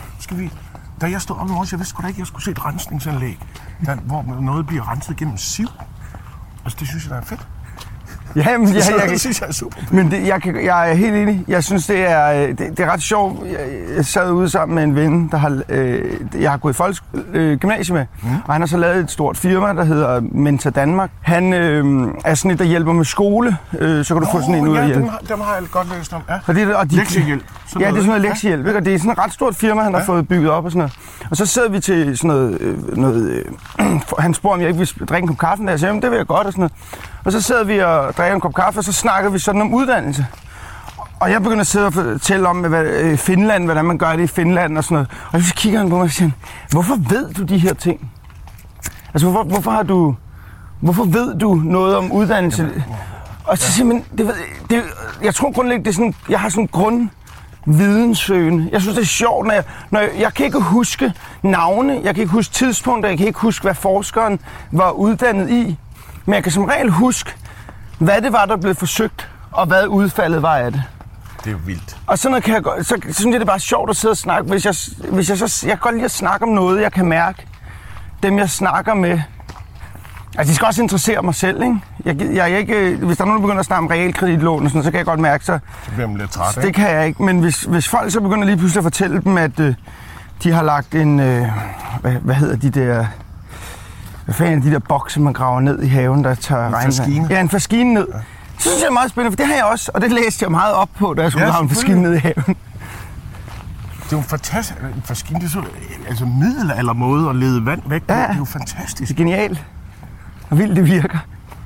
Da jeg stod op i morges, jeg vidste sgu da ikke, at jeg skulle se et rensningsanlæg, hvor noget bliver renset gennem siv. Altså, det synes jeg, der er fedt. Ja, men det synes jeg er super. Men jeg er helt enig. Jeg synes, det er ret sjovt. Jeg sad ude sammen med en ven, jeg har gået i gymnasiet med. Og han har så lavet et stort firma, der hedder Mentor Danmark. Han er sådan et, der hjælper med skole. Så kan du få sådan en ud af hjælp. Dem har jeg godt læst om. Ja. Lektiehjælp. Ja, det er sådan noget lektiehjælp. Og det er sådan et ret stort firma, han har fået bygget op og sådan noget. Og så sidder vi til sådan noget han spurgte, om jeg ikke ville drikke en kop kaffe. Jeg sagde, det vil jeg godt og sådan noget. Og så sidder vi og drikker en kop kaffe, og så snakker vi sådan om uddannelse. Og jeg begynder at sidde og fortælle om Finland, hvordan man gør det i Finland og sådan noget. Og så kigger han på mig og siger, hvorfor ved du de her ting? Altså, hvorfor ved du noget om uddannelse? Og så siger man, jeg tror grundlæggende, det er sådan, jeg har sådan en grundvidenssøgende. Jeg synes, det er sjovt, når jeg kan ikke huske navne, jeg kan ikke huske tidspunkter, jeg kan ikke huske, hvad forskeren var uddannet i. Men jeg kan som regel huske, hvad det var, der blev forsøgt, og hvad udfaldet var af det. Det er jo vildt. Og sådan noget kan jeg så synes jeg, det er bare sjovt at sidde og snakke. Jeg kan godt lide at snakke om noget, jeg kan mærke. Dem, jeg snakker med. Altså, de skal også interessere mig selv, ikke? Jeg er ikke, hvis der er nogen, der begynder at snakke om realkreditlån og sådan, så kan jeg godt mærke, så bliver man lidt træt, det kan jeg ikke. Men hvis folk så begynder lige pludselig at fortælle dem, at de har lagt en, hvad hedder de der, hvad fanden er de der bokse, man graver ned i haven, der tager regnvand? Ja, en faskine ned. Ja. Så synes jeg er meget spændende, for det har jeg også, og det læste jeg meget op på, da jeg skulle grave en faskine ned i haven. Det er jo fantastisk. En faskine, det er så altså middelalder måde at lede vand væk. Ja. Det er jo fantastisk. Det er genialt. Og vildt det virker.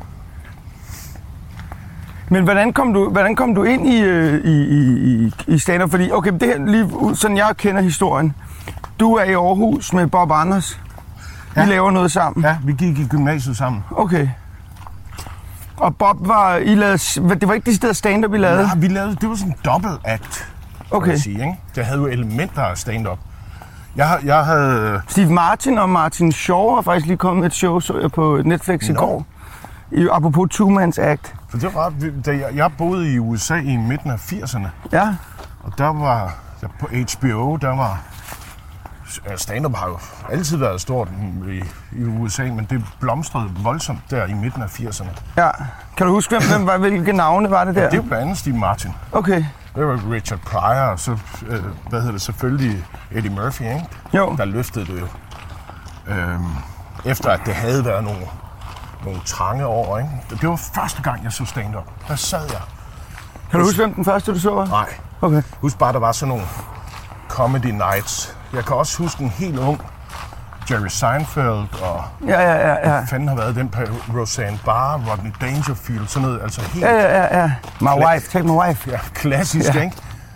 Men hvordan kom du ind i stand-up? Fordi, okay, det her lige sådan jeg kender historien. Du er i Aarhus med Bob Anders. Vi laver noget sammen. Ja, vi gik i gymnasiet sammen. Okay. Og Bob det var ikke de steder stand-up, I lavede? Ja, det var sådan en dobbelt act. Okay. Sige, ikke? Det havde jo elementer af stand-up. Jeg havde... Steve Martin og Martin Shaw har faktisk lige kommet med et show på Netflix i går. Apropos two-mans act. For det var, da jeg boede i USA i midten af 80'erne. Ja. Og der var på HBO, der var... Stand-up har jo altid været stort i USA, men det blomstrede voldsomt der i midten af 80'erne. Ja. Kan du huske, hvilke navne var det der? Ja, det var blandt andet Steve Martin. Okay. Det var Richard Pryor, og så selvfølgelig Eddie Murphy, ikke? Jo. Der løftede det jo. Efter at det havde været nogle trange år, ikke? Det var første gang, jeg så stand-up. Der sad jeg. Kan du huske, hvem den første, du så var? Nej. Okay. Husk bare, der var sådan nogle comedy nights. Jeg kan også huske en helt ung Jerry Seinfeld og... Ja. Hvad fanden har været den på Roseanne Barr, Rodney Dangerfield, sådan noget, altså helt... Ja. My wife, take my wife. Ja, klassisk, ikke?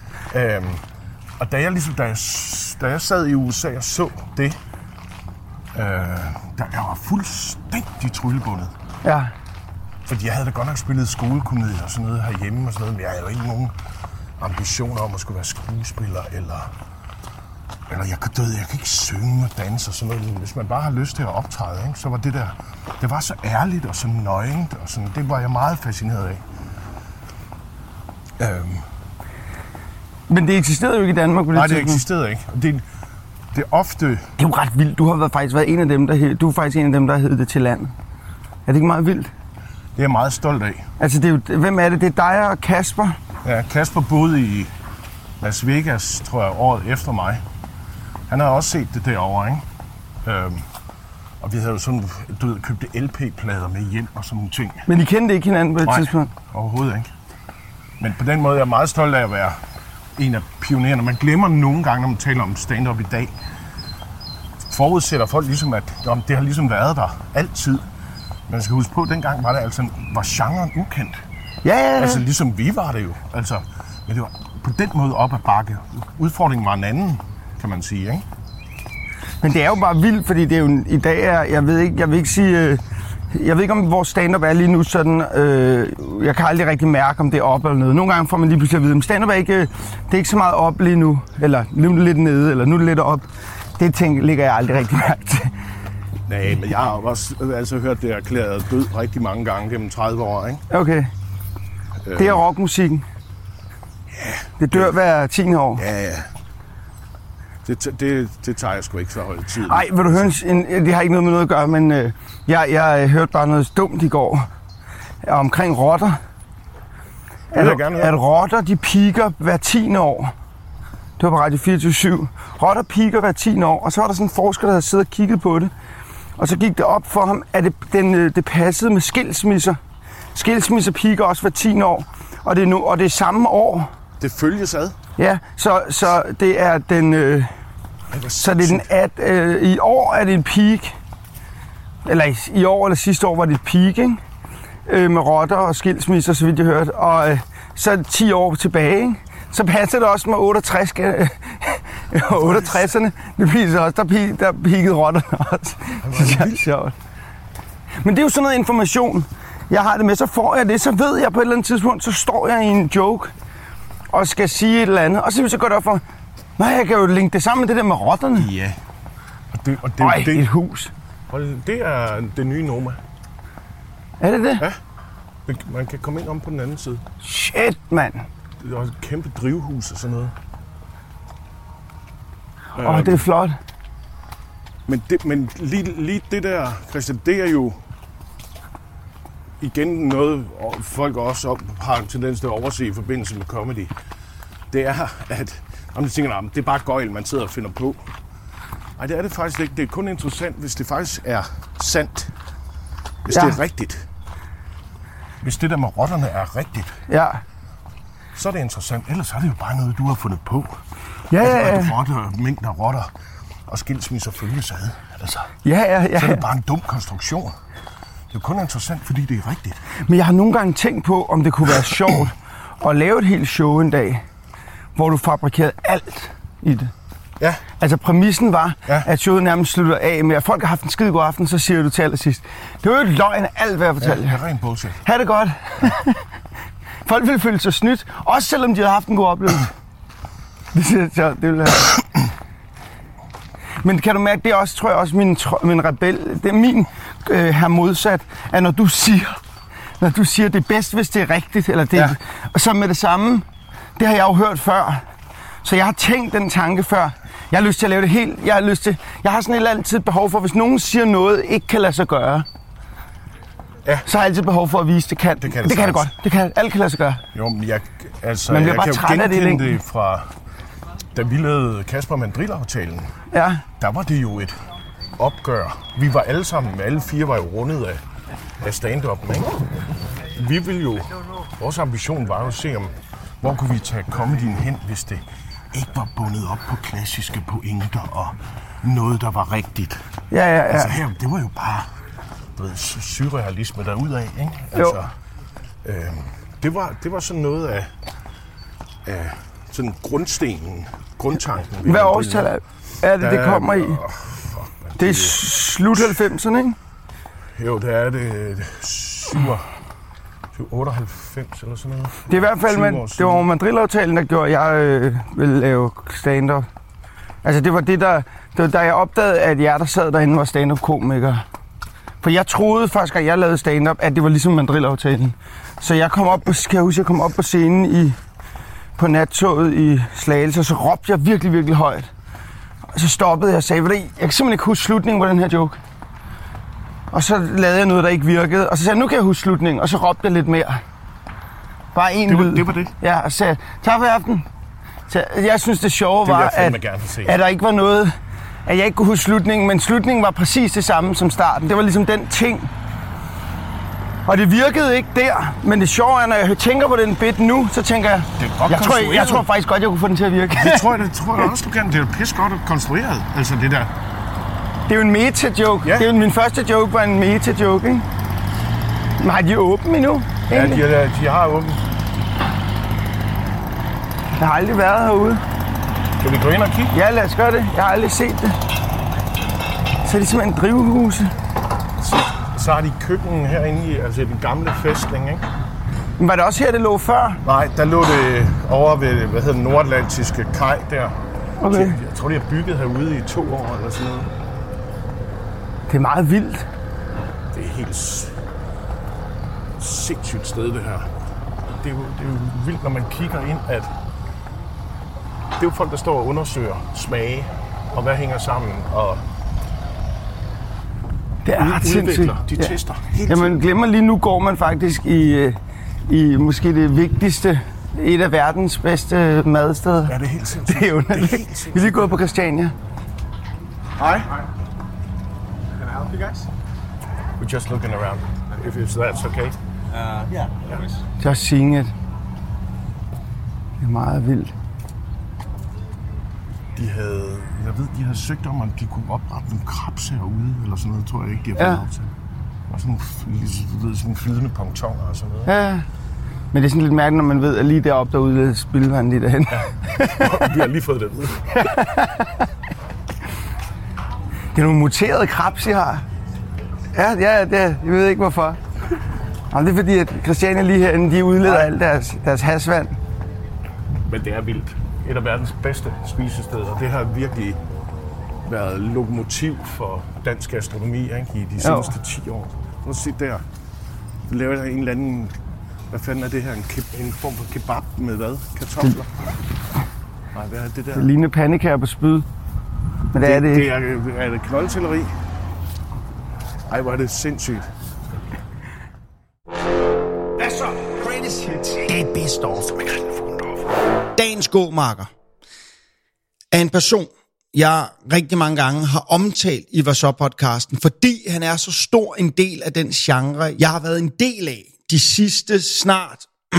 Og da jeg sad i USA og så det, jeg var fuldstændig tryllebundet. Ja. Fordi jeg havde da godt nok spillet skolekomedie og sådan noget herhjemme og sådan noget, men jeg havde jo ikke nogen ambitioner om at skulle være skuespiller, eller jeg kan ikke synge og danse og sådan noget. Hvis man bare har lyst til at optræde, ikke, så var det var så ærligt og så nøgent, og sådan, det var jeg meget fascineret af. Men det eksisterede jo ikke i Danmark på det tidspunkt. Nej, det eksisterede ikke. Det er ofte... Det er jo ret vildt. Du har faktisk været en af dem, der hed det til land. Er det ikke meget vildt? Det er jeg meget stolt af. Altså, hvem er det? Det er dig og Kasper? Ja, Kasper boede i Las Vegas, tror jeg, året efter mig. Han har også set det derovre, ikke? Og vi havde jo sådan, købte LP-plader med hjem og sådan nogle ting. Men I kendte ikke hinanden på det tidspunkt? Nej, overhovedet ikke. Men på den måde er jeg meget stolt af at være en af pionererne. Man glemmer nogle gange, når man taler om stand-up i dag, forudsætter folk ligesom, at det har ligesom været der altid. Men man skal huske på, at dengang var genren ukendt. Ja. Altså ligesom vi var det jo. Altså, men det var på den måde op ad bakke. Udfordringen var en anden, kan man sige, ikke? Men det er jo bare vildt, fordi det er jo i dag jeg ved ikke om vores stand-up er lige nu sådan, jeg kan aldrig rigtig mærke om det er op eller nede. Nogle gange får man lige pludselig at vide, at stand-up det er ikke så meget op lige nu, eller nu er det lidt nede, eller nu er det lidt op. Det ting ligger jeg aldrig rigtig mærke til. Nej, men jeg har også hørt det erklæret død rigtig mange gange gennem 30 år, ikke? Okay. Det er rockmusikken. Ja. Det dør hver 10. år. Ja. Det tager jeg sgu ikke så højt tid. Nej, vil du høre, det har ikke noget med noget at gøre, men jeg hørte bare noget dumt i går omkring rotter. At rotter, de piker hver 10. år. Det var på Radio 24/7. Rotter piker hver 10. år, og så var der sådan en forsker, der havde siddet og kigget på det. Og så gik det op for ham, at det passede med skilsmisser. Skilsmisser piker også hver 10. år, og det er samme år. Det følges ad? Ja, så det er den... i år er det en peak. Eller i år eller sidste år var det et peak, ikke? Med rotter og skilsmisser, så vidt jeg hørte. Og så 10 år tilbage, ikke? Så passer det også med 68. 68'erne. Det viser også, der peakede rotterne også. Det er sjovt. Men det er jo sådan noget information, jeg har det med. Så får jeg det, så ved jeg på et eller andet tidspunkt, så står jeg i en joke og skal sige et eller andet. Og så går det op for, nej, jeg kan jo linke det sammen med det der med rotterne. Ja. Et hus. Det er det nye Noma. Er det det? Ja. Man kan komme ind om på den anden side. Shit, mand. Det er også et kæmpe drivhus og sådan noget. Det er flot. Men lige det der, Christian, det er jo... igen noget, folk også har en tendens til at overse i forbindelse med comedy. Det er, at om de tænker, det er bare gøjl, man sidder og finder på. Nej, det er det faktisk ikke. Det er kun interessant, hvis det faktisk er sandt. Hvis det er rigtigt. Hvis det der med rotterne er rigtigt. Ja. Så er det interessant. Ellers er det jo bare noget, du har fundet på. Ja. At rotter, mængden af rotter og skilsmisser følges ad. Altså, Ja. så er det bare en dum konstruktion. Det er kun interessant, fordi det er rigtigt. Men jeg har nogle gange tænkt på, om det kunne være sjovt at lave et helt show en dag, hvor du fabrikerede alt i det. Ja. Altså præmissen var, at showet nærmest slutter af med, at folk har haft en skide god aften, så siger du til allersidst, det var jo et løgn af alt, hvad jeg fortalte. Ja, det er ren bullshit. Ha' det godt. Folk ville føle sig snydt, også selvom de havde haft en god oplevelse. Det vil have. Men kan du mærke, det er også, tror jeg også, min rebel, det er min her modsat, at når du siger, det er bedst, hvis det er rigtigt, eller det, og så med det samme, det har jeg jo hørt før. Så jeg har tænkt den tanke før. Jeg har lyst til at lave det helt. Jeg har sådan et eller andet tid behov for, hvis nogen siger noget, ikke kan lade sig gøre. Ja. Så har jeg altid behov for at vise, det kan. Det kan det godt. Alle kan lade sig gøre. Jo, men jeg kan jo genkende det fra, da vi lavede Kasper Mandriller-aftalen. Ja. Der var det jo et opgør. Vi var alle sammen, alle 4 var jo rundet af stand-up'en, ikke? Vi ville jo, vores ambition var jo at se, hvor kunne vi tage comedyen hen, hvis det ikke var bundet op på klassiske pointer og noget, der var rigtigt. Ja. Altså her, det var jo bare surrealisme derudad, ikke? Altså, det var sådan noget af sådan grundtanken. Hvad årstal er det kommer i? Det er slut 90'erne, ikke? Jo, det er det 98 eller sådan noget. Det er i hvert fald, det var Mandriller-aftalen, der gjorde, at jeg ville lave stand-up. Altså det var da jeg opdagede, at jeg der sad derinde var stand-up-komikere. For jeg troede faktisk, at jeg lavede stand-up, at det var ligesom Mandriller-aftalen. Så jeg kom op på scenen på nattoget i Slagelse, og så råbte jeg virkelig, virkelig højt. Og så stoppede jeg og sagde, jeg kan simpelthen ikke huske slutningen på den her joke. Og så lavede jeg noget, der ikke virkede. Og så sagde jeg, nu kan jeg huske slutningen. Og så råbte jeg lidt mere. Bare en lyd. Det var det? Ja, og så sagde tak for i aften. Så jeg synes, det sjove var, at der ikke var noget, at jeg ikke kunne huske slutningen. Men slutningen var præcis det samme som starten. Det var ligesom den ting. Og det virkede ikke der. Men det sjove er, når jeg tænker på den bit nu, så tænker jeg, jeg tror faktisk godt, jeg kunne få den til at virke. Det tror jeg også, du kan. Det er jo pisse godt konstrueret. Altså det der. Det er jo en meta-joke. Ja. Det er jo min første joke var en meta-joke, ikke? Men har de åbent endnu? Egentlig? Ja, de har åbent. Jeg har aldrig været herude. Kan vi gå ind og kigge? Ja, lad os gøre det. Jeg har aldrig set det. Så er det simpelthen drivhuse. Så har de køkken herinde i den gamle fæstning, ikke? Men var det også her, det lå før? Nej, der lå det over ved, nordatlantiske kaj der. Okay. Jeg tror, de har bygget herude i 2 år eller sådan noget. Det er meget vildt. Det er helt sindssygt sted, det her. Det er jo vildt, når man kigger ind, at det er jo folk, der står og undersøger smage, og hvad hænger sammen, og det er ret sindssygt. De tester helt. Jamen, glemmer lige nu går man faktisk i måske det vigtigste, et af verdens bedste madsteder. Ja, det er helt sindssygt. Det er underligt. Vi er lige gået på Christiania. Hej. Can I help you guys? We're just looking around, if that's okay. Yeah. Just seeing it. Det er meget vildt. De havde søgt om, at de kunne oprette nogle krabs herude, eller sådan noget, tror jeg ikke, de har fået lov til. Og sådan flydende pontoner og sådan noget. Ja, men det er sådan lidt mærkeligt, når man ved, at lige deroppe derude er spildevand lige derhen. Ja. Vi har lige fået det at vide. Det er nogle muterede krabs, I har. Ja, det er, jeg ved ikke hvorfor. Jamen, det er fordi, at Christiania lige herinde, de udleder alt deres hasvand. Men det er vildt. Et af verdens bedste spisesteder. Det har virkelig været lokomotiv for dansk gastronomi, ikke? I de seneste 10 år. Prøv at se der. Så laver der en eller anden... Hvad fanden er det her? En form for kebab med hvad? Kartofler? Nej, hvad er det der? Det ligner pandekager på spyd. Men det er det ikke. Er det knoldselleri? Ej, hvor er det sindssygt. best of. Dagens gåmarker er en person, jeg rigtig mange gange har omtalt i Hvad så-podcasten, fordi han er så stor en del af den genre, jeg har været en del af de sidste snart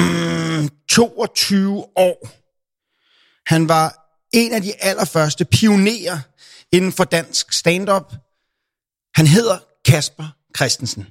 22 år. Han var en af de allerførste pionerer inden for dansk stand-up. Han hedder Casper Christensen.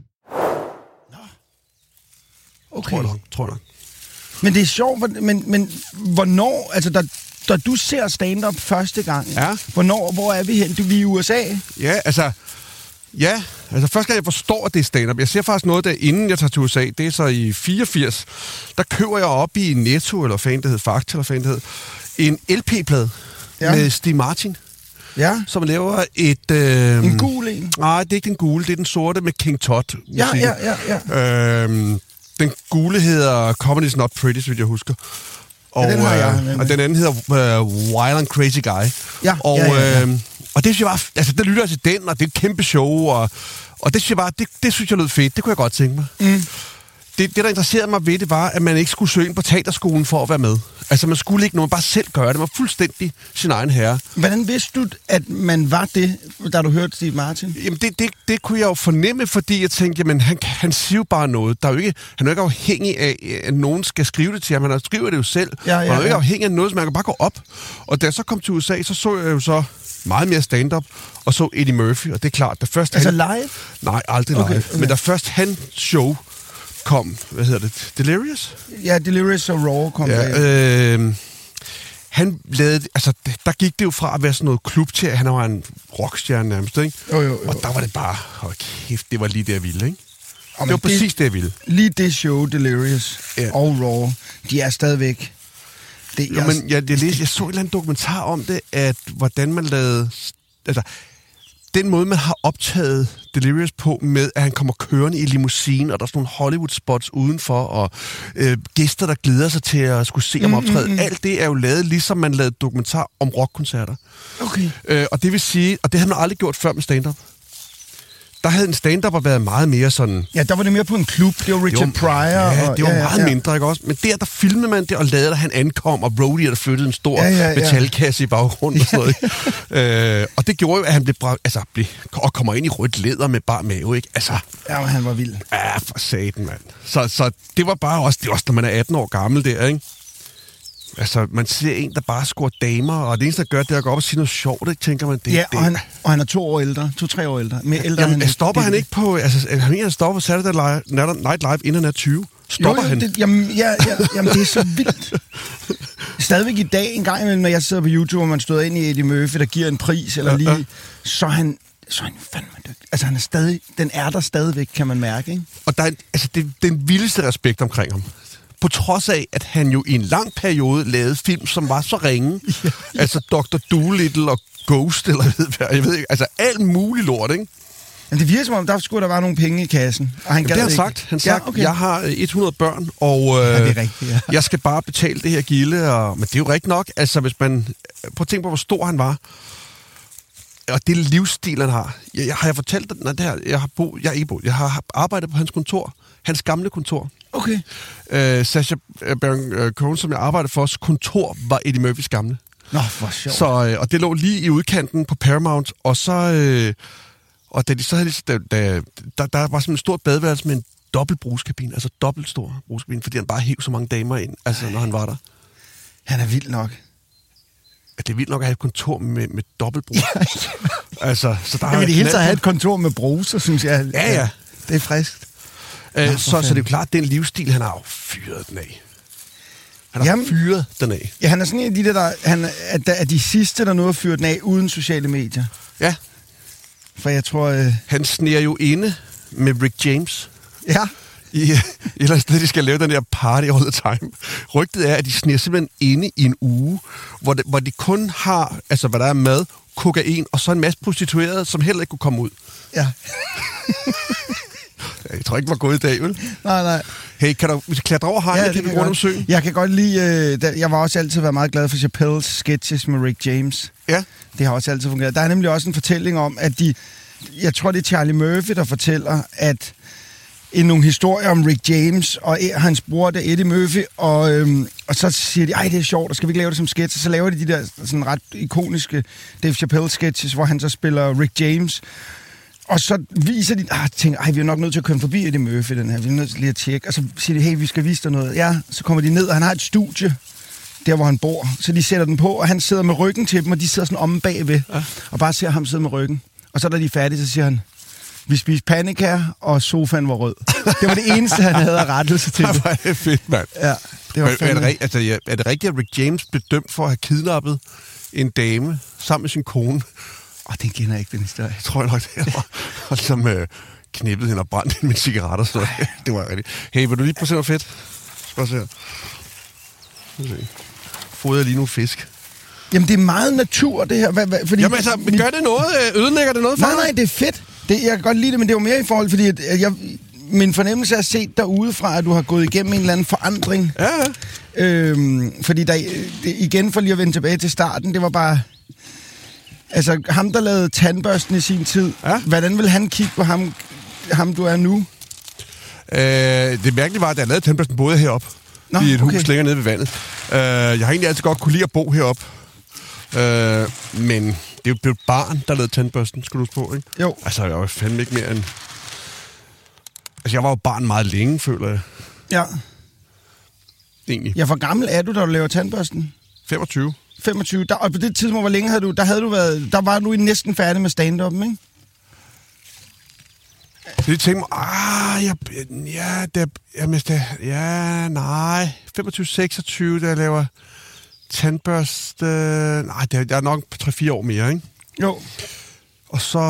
Okay. Tror jeg. Men det er sjovt, men hvornår, altså da du ser stand-up første gang, hvor er vi hen? Vi er i USA? Ja, altså første gang jeg forstår, at det er stand-up. Jeg ser faktisk noget der, inden jeg tager til USA. Det er så i 84. Der køber jeg op i Netto, eller fan, det hed Fakta, eller fan, det hed, en LP-plade med Steve Martin. Ja. Som laver et... en gul en? Nej, det er ikke den gule, det er den sorte med King Tut. Ja. Den gule hedder Comedy's Not Pretty, så vidt jeg husker. Og, den har jeg. Og den anden hedder Wild and Crazy Guy. Ja. Og det synes jeg bare... Altså, der lytter jeg til den, og det er et kæmpe show, og det synes jeg bare... Det synes jeg lød fedt. Det kunne jeg godt tænke mig. Mm. Det, der interesserede mig ved det, var, at man ikke skulle søge ind på teaterskolen for at være med. Altså, man skulle ikke noget, bare selv gøre det. Man var fuldstændig sin egen herre. Hvordan vidste du, at man var det, da du hørte Steve Martin? Jamen, det kunne jeg jo fornemme, fordi jeg tænkte, jamen, han siger jo bare noget. Der er jo ikke, han er jo ikke afhængig af, at nogen skal skrive det til ham. Han skriver det jo selv. Han er jo ikke afhængig af noget, så man kan bare gå op. Og da jeg så kom til USA, så jeg jo så meget mere stand-up, og så Eddie Murphy, og det er klart, da først... Altså live? Nej, aldrig live. Okay. Men da først hans show kom, hvad hedder det, Delirious? Ja, Delirious og Raw kom han lavede, altså der gik det jo fra at være sådan noget klub til, at han var en rockstjerne nærmest, ikke? Jo. Og der var det bare, kæft, det var lige det, jeg ville, ikke? Det var præcis det, jeg ville. Lige det show, Delirious og Raw, de er stadigvæk... Men jeg så et eller andet dokumentar om det, at hvordan man lavede... Altså, den måde, man har optaget Delirious på med, at han kommer kørende i limousine, og der er sådan nogle Hollywood-spots udenfor, og gæster, der glæder sig til at skulle se ham optræde. Alt det er jo lavet, ligesom man lavede dokumentar om rockkoncerter. Okay. Og det vil sige, og det havde man aldrig gjort før med stand-up. Der havde en stand-up været meget mere sådan... Ja, der var det mere på en klub. Det var Richard Pryor. Ja, det var meget mindre, ikke også? Men der filmede man det og lavede, at han ankom, og Brody der flyttede en stor metalkasse i baggrunden og sådan noget. Og det gjorde jo, at han og kommer ind i rødt læder med bar mave, ikke? Altså... Ja, men han var vild. Ja, for satan, mand. Så det var bare også... Det er også, når man er 18 år gammel der, ikke? Altså, man ser en, der bare scorer damer, og det eneste, der gør, det er at gå op og sige noget sjovt, ikke? Tænker man, det og han er 2-3 år ældre. Mere ældre jamen, stopper han ikke på... Altså, han stopper på Saturday Night Live, inden han er 20. Stopper han? Jamen, det er så vildt. Stadigvæk i dag, en gang imellem, når jeg sidder på YouTube, og man støder ind i Eddie Murphy, der giver en pris, eller lige... Så er han fandme dygtig. Altså, han er stadig... Den er der stadigvæk, kan man mærke, ikke? Og der er, den vildeste respekt omkring ham. På trods af, at han jo i en lang periode lavede film, som var så ringe. Altså Dr. Dolittle og Ghost, eller jeg ved ikke. Altså alt muligt lort, ikke? Men det virker som om, der skulle der være nogle penge i kassen. Og han det har han sagt. Han sagt, okay. Jeg har 100 børn, og det er rigtigt, jeg skal bare betale det her gilde. Men det er jo rigtigt nok. Altså, hvis man... Prøv at tænke på, hvor stor han var. Og det livsstil, han har. Jeg har fortalt dig, det her, jeg har arbejdet på hans kontor. Hans gamle kontor. Okay. Sacha Baron Cohen, som jeg arbejdede for, kontor var Eddie Murphys gamle. Nå, hvor sjovt. Så, og det lå lige i udkanten på Paramount, og så... og da de så havde... Der var sådan en stor badeværelse med en dobbelt brugskabine, altså dobbelt stor brugskabine, fordi han bare hæv så mange damer ind, altså når han var der. Han er vild nok. Det er vildt nok at have et kontor med dobbeltbrug. Altså, så der er det hele taget at have et kontor med bruser, synes jeg. Ja. Det er friskt. Så det er jo klart, at den livsstil, han har jo fyret den af. Han har fyret den af. Ja, han er sådan en af de der er de sidste, der nu har fyret den af uden sociale medier. Ja. For jeg tror... Han sneer jo inde med Rick James. Ja. I et eller andet sted, de skal lave den der party all the time. Rygtet er, at de sneer simpelthen inde i en uge, hvor de kun har, altså hvad der er mad, kokain, og så en masse prostituerede, som heller ikke kunne komme ud. Ja. Jeg tror ikke, det var gået i dag, vel? Nej. Hey, kan du klatre over hegnet, kan vi rundt om søen? Jeg kan godt lide... jeg var også altid været meget glad for Chappelle's sketches med Rick James. Ja. Det har også altid fungeret. Der er nemlig også en fortælling om, at jeg tror, det er Charlie Murphy, der fortæller, at nogle historier om Rick James og hans bror, der Eddie Murphy, og så siger de, ej, det er sjovt, og skal vi ikke lave det som sketch? Så laver de der sådan ret ikoniske Dave Chappelle-sketches, hvor han så spiller Rick James. Og så viser de, tænker, ej, vi er nok nødt til at køre forbi Eddie Murphy, den her, vi er nødt til lige at tjekke. Og så siger de, hey, vi skal vise dig noget. Ja, så kommer de ned, og han har et studie, der hvor han bor. Så de sætter den på, og han sidder med ryggen til dem, og de sidder sådan omme bagved, og bare ser ham sidde med ryggen. Og så da de er færdige, så siger han, vi spiste pandekager, og sofaen var rød. Det var det eneste, han havde at rette sig til. Det var det fedt, mand. Ja, det var er det rigtigt, at Rick James blev dømt for at have kidnappet en dame sammen med sin kone? Det kender jeg ikke, den historie. Jeg tror nok, det var. Og som knippede hende og brændte hende med cigaretter. Så det var rigtigt. Hey, vil du lige prøve at se noget fedt? Skal se her. Fodrer jeg lige nogle fisk. Jamen, det er meget natur, det her. Fordi jamen altså, gør det noget? Ødelægger det noget for dig? Nej, det er fedt. Jeg kan godt lide det, men det er jo mere i forhold, fordi at min fornemmelse er set derudefra, at du har gået igennem en eller anden forandring. Ja. Fordi igen, for lige at vende tilbage til starten, det var bare... Altså, ham, der lavede tandbørsten i sin tid, hvordan vil han kigge på ham du er nu? Det mærkelige var, at jeg lavede tandbørsten både heroppe, i et hus længere nede ved vandet. Jeg har egentlig altid godt kunne lide at bo heroppe. Men det er jo et barn, der lavede tandbørsten, skulle du huske på, ikke? Jo. Altså, jeg var fandme ikke mere end... Altså, jeg var jo barn meget længe, føler jeg. Ja. Egentlig. Ja, hvor gammel er du, da du laver tandbørsten? 25. 25. Og på det tidspunkt, hvor længe havde du... Der var du næsten færdig med stand-up'en, ikke? Så jeg tænkte mig, 25-26, da jeg laver tandbørste... Nej, det er nok 3-4 år mere, ikke? Jo. Og så...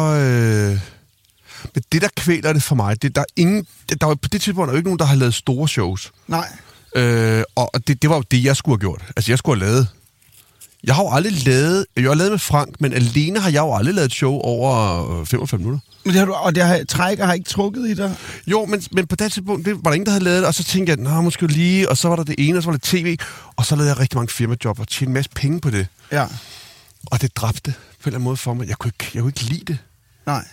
Men det, der kvæler det for mig, der var på det tidspunkt jo ikke nogen, der har lavet store shows. Nej. Og det var jo det, jeg skulle have gjort. Altså, jeg skulle have lavet... Jeg har jo aldrig lavet... Jeg har lavet med Frank, men alene har jeg jo aldrig lavet et show over 45 minutter. Men det har du, og trækker har ikke trukket i dig? Jo, men på det tidspunkt, det var der ingen, der havde lavet det, og så tænkte jeg, måske lige, og så var der det ene, og så var det tv, og så lavede jeg rigtig mange firmajob og tjente en masse penge på det. Ja. Og det dræbte på en eller anden måde for mig. Jeg kunne ikke lide det. Nej.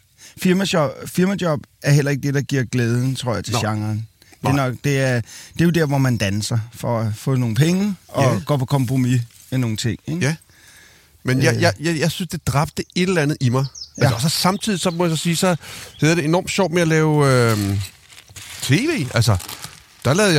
Firmajob er heller ikke det, der giver glæden, tror jeg, til genren. Det er jo der, hvor man danser for at få nogle penge og gå på kompromis med nogle ting, ikke? Ja. Men jeg synes, det dræbte et eller andet i mig. Ja. Altså, og så samtidig, så må jeg så sige, så hedder det enormt sjovt med at lave tv. Altså, der lavede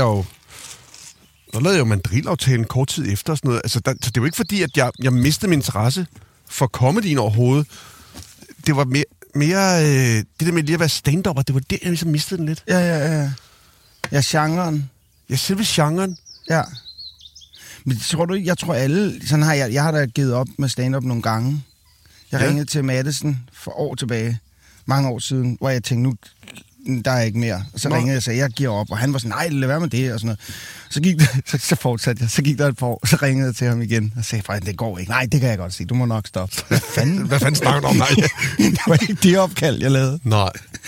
jeg jo mandrilaftalen kort tid efter og sådan noget. Altså, så det er jo ikke fordi, at jeg mistede min interesse for comedyen overhovedet. Det var mere det der med lige at være stand-up, det var det, jeg ligesom mistede den lidt. Ja. Ja, genren. Ja, selve genren. Ja. Men tror du ikke, jeg tror alle, sådan har jeg har da givet op med stand-up nogle gange. Jeg ringede til Madison for år tilbage, mange år siden, hvor jeg tænkte, nu der er ikke mere. Og så ringede jeg og sagde, jeg giver op, og han var sådan, nej, lad være med det, og sådan noget. Så fortsatte jeg, så gik der et par år, så ringede jeg til ham igen, og sagde, det går ikke. Nej, det kan jeg godt sige, du må nok stoppe. Hvad fanden snakker du om? Nej. Det var ikke det opkald, jeg lavede. Nej.